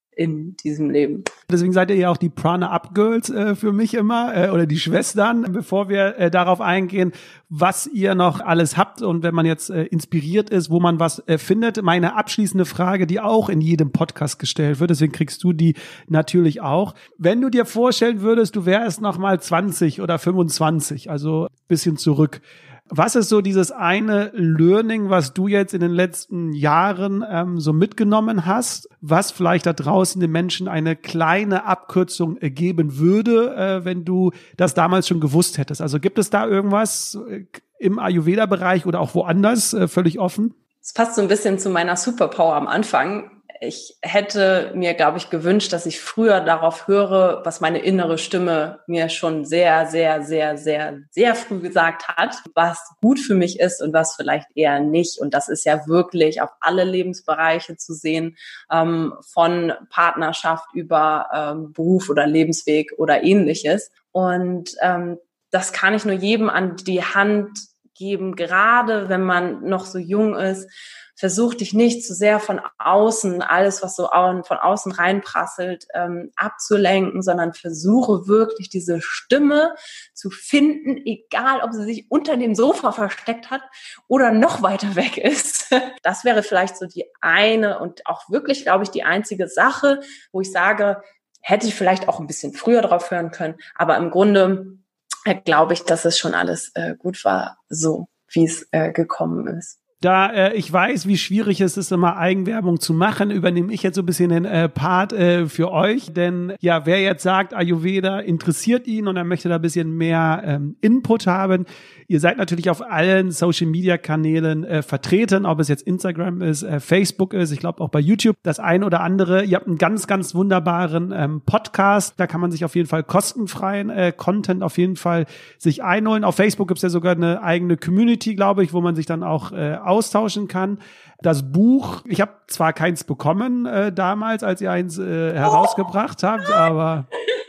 [SPEAKER 1] in diesem Leben.
[SPEAKER 2] Deswegen seid ihr ja auch die Prana-Up-Girls äh, für mich immer äh, oder die Schwestern. Bevor wir äh, darauf eingehen, was ihr noch alles habt und wenn man jetzt äh, inspiriert ist, wo man was äh, findet. Meine abschließende Frage, die auch in jedem Podcast gestellt wird, deswegen kriegst du die natürlich auch. Wenn du dir vorstellen würdest, du wärst noch mal zwanzig oder fünfundzwanzig, also ein bisschen zurück. Was ist so dieses eine Learning, was du jetzt in den letzten Jahren ähm, so mitgenommen hast, was vielleicht da draußen den Menschen eine kleine Abkürzung geben würde, äh, wenn du das damals schon gewusst hättest? Also gibt es da irgendwas äh, im Ayurveda-Bereich oder auch woanders äh, völlig offen?
[SPEAKER 1] Es passt so ein bisschen zu meiner Superpower am Anfang. Ich hätte mir, glaube ich, gewünscht, dass ich früher darauf höre, was meine innere Stimme mir schon sehr, sehr, sehr, sehr, sehr früh gesagt hat, was gut für mich ist und was vielleicht eher nicht. Und das ist ja wirklich auf alle Lebensbereiche zu sehen, ähm, von Partnerschaft über ähm, Beruf oder Lebensweg oder Ähnliches. Und ähm, das kann ich nur jedem an die Hand geben, gerade wenn man noch so jung ist. Versuch dich nicht zu sehr von außen, alles, was so von außen reinprasselt, ähm, abzulenken, sondern versuche wirklich diese Stimme zu finden, egal ob sie sich unter dem Sofa versteckt hat oder noch weiter weg ist. Das wäre vielleicht so die eine und auch wirklich, glaube ich, die einzige Sache, wo ich sage, hätte ich vielleicht auch ein bisschen früher drauf hören können, aber im Grunde äh, glaube ich, dass es schon alles äh, gut war, so wie es äh, gekommen ist.
[SPEAKER 2] Da äh, ich weiß, wie schwierig es ist, immer Eigenwerbung zu machen, übernehme ich jetzt so ein bisschen den äh, Part äh, für euch. Denn ja, wer jetzt sagt, Ayurveda interessiert ihn und er möchte da ein bisschen mehr ähm, Input haben, ihr seid natürlich auf allen Social-Media-Kanälen äh, vertreten, ob es jetzt Instagram ist, äh, Facebook ist, ich glaube auch bei YouTube das ein oder andere. Ihr habt einen ganz, ganz wunderbaren ähm, Podcast, da kann man sich auf jeden Fall kostenfreien äh, Content auf jeden Fall sich einholen. Auf Facebook gibt es ja sogar eine eigene Community, glaube ich, wo man sich dann auch äh, austauschen kann. Das Buch, ich habe zwar keins bekommen äh, damals, als ihr eins äh, herausgebracht habt, aber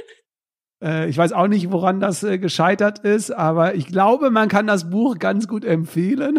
[SPEAKER 2] äh, ich weiß auch nicht, woran das äh, gescheitert ist, aber ich glaube, man kann das Buch ganz gut empfehlen.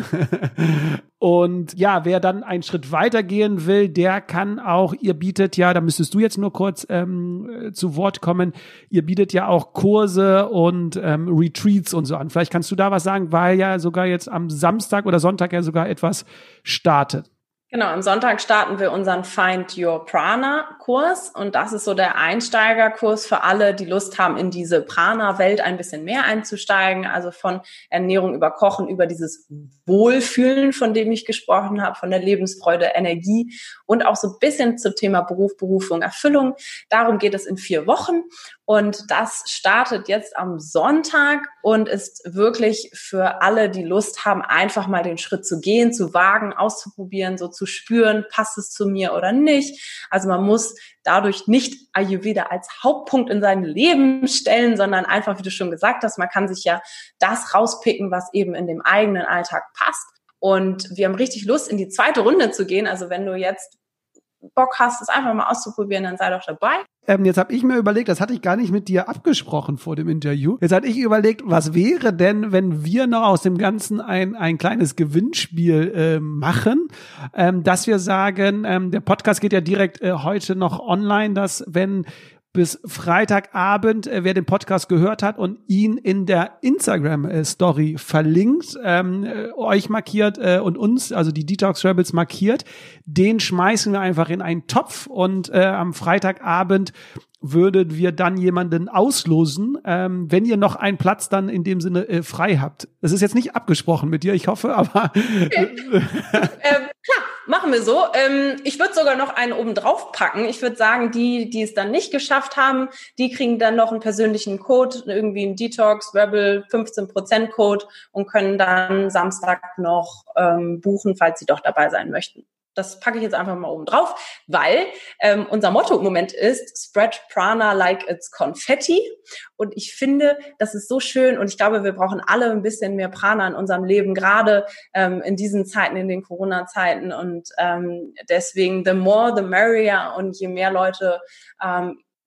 [SPEAKER 2] Und ja, wer dann einen Schritt weitergehen will, der kann auch, ihr bietet ja, da müsstest du jetzt nur kurz ähm, zu Wort kommen, ihr bietet ja auch Kurse und ähm, Retreats und so an. Vielleicht kannst du da was sagen, weil ja sogar jetzt am Samstag oder Sonntag ja sogar etwas startet.
[SPEAKER 1] Genau, am Sonntag starten wir unseren Find Your Prana-Kurs und das ist so der Einsteigerkurs für alle, die Lust haben, in diese Prana-Welt ein bisschen mehr einzusteigen, also von Ernährung über Kochen, über dieses Wohlfühlen, von dem ich gesprochen habe, von der Lebensfreude, Energie und auch so ein bisschen zum Thema Beruf, Berufung, Erfüllung. Darum geht es in vier Wochen und das startet jetzt am Sonntag und ist wirklich für alle, die Lust haben, einfach mal den Schritt zu gehen, zu wagen, auszuprobieren, so zu spüren, passt es zu mir oder nicht. Also man muss dadurch nicht Ayurveda als Hauptpunkt in sein Leben stellen, sondern einfach, wie du schon gesagt hast, man kann sich ja das rauspicken, was eben in dem eigenen Alltag passt. Und wir haben richtig Lust, in die zweite Runde zu gehen. Also wenn du jetzt Bock hast, es einfach mal auszuprobieren, dann sei doch dabei.
[SPEAKER 2] Ähm, jetzt habe ich mir überlegt, das hatte ich gar nicht mit dir abgesprochen vor dem Interview. Jetzt hatte ich überlegt, was wäre denn, wenn wir noch aus dem Ganzen ein ein kleines Gewinnspiel äh, machen, ähm, dass wir sagen, ähm, der Podcast geht ja direkt äh, heute noch online, dass wenn bis Freitagabend, äh, wer den Podcast gehört hat und ihn in der Instagram-Story verlinkt, ähm, äh, euch markiert äh, und uns, also die Detox Rebels markiert, den schmeißen wir einfach in einen Topf und äh, am Freitagabend würden wir dann jemanden auslosen, ähm, wenn ihr noch einen Platz dann in dem Sinne äh, frei habt. Das ist jetzt nicht abgesprochen mit dir, ich hoffe, aber
[SPEAKER 1] okay. ähm, klar, machen wir so. Ähm, ich würde sogar noch einen oben drauf packen. Ich würde sagen, die, die es dann nicht geschafft haben, die kriegen dann noch einen persönlichen Code, irgendwie einen Detox Rebel fünfzehn Prozent Code und können dann Samstag noch ähm, buchen, falls sie doch dabei sein möchten. Das packe ich jetzt einfach mal oben drauf, weil ähm, unser Motto im Moment ist Spread Prana like it's Confetti. Und ich finde, das ist so schön und ich glaube, wir brauchen alle ein bisschen mehr Prana in unserem Leben, gerade ähm, in diesen Zeiten, in den Corona-Zeiten. Und ähm, deswegen the more, the merrier und je mehr Leute ähm,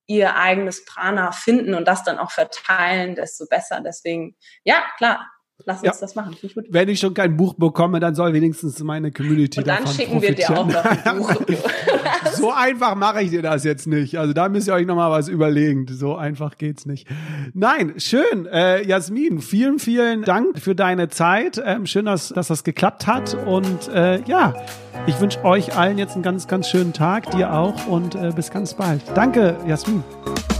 [SPEAKER 1] ihr eigenes Prana finden und das dann auch verteilen, desto besser. Deswegen, ja, klar. Lass uns ja. das machen. Gut.
[SPEAKER 2] Wenn ich schon kein Buch bekomme, dann soll wenigstens meine Community davon profitieren. Und dann schicken wir dir auch noch ein Buch. So einfach mache ich dir das jetzt nicht. Also da müsst ihr euch nochmal was überlegen. So einfach geht's nicht. Nein, schön. Äh, Jasmin, vielen, vielen Dank für deine Zeit. Ähm, schön, dass, dass das geklappt hat. Und äh, ja, ich wünsche euch allen jetzt einen ganz, ganz schönen Tag. Dir auch. Und äh, bis ganz bald. Danke, Jasmin.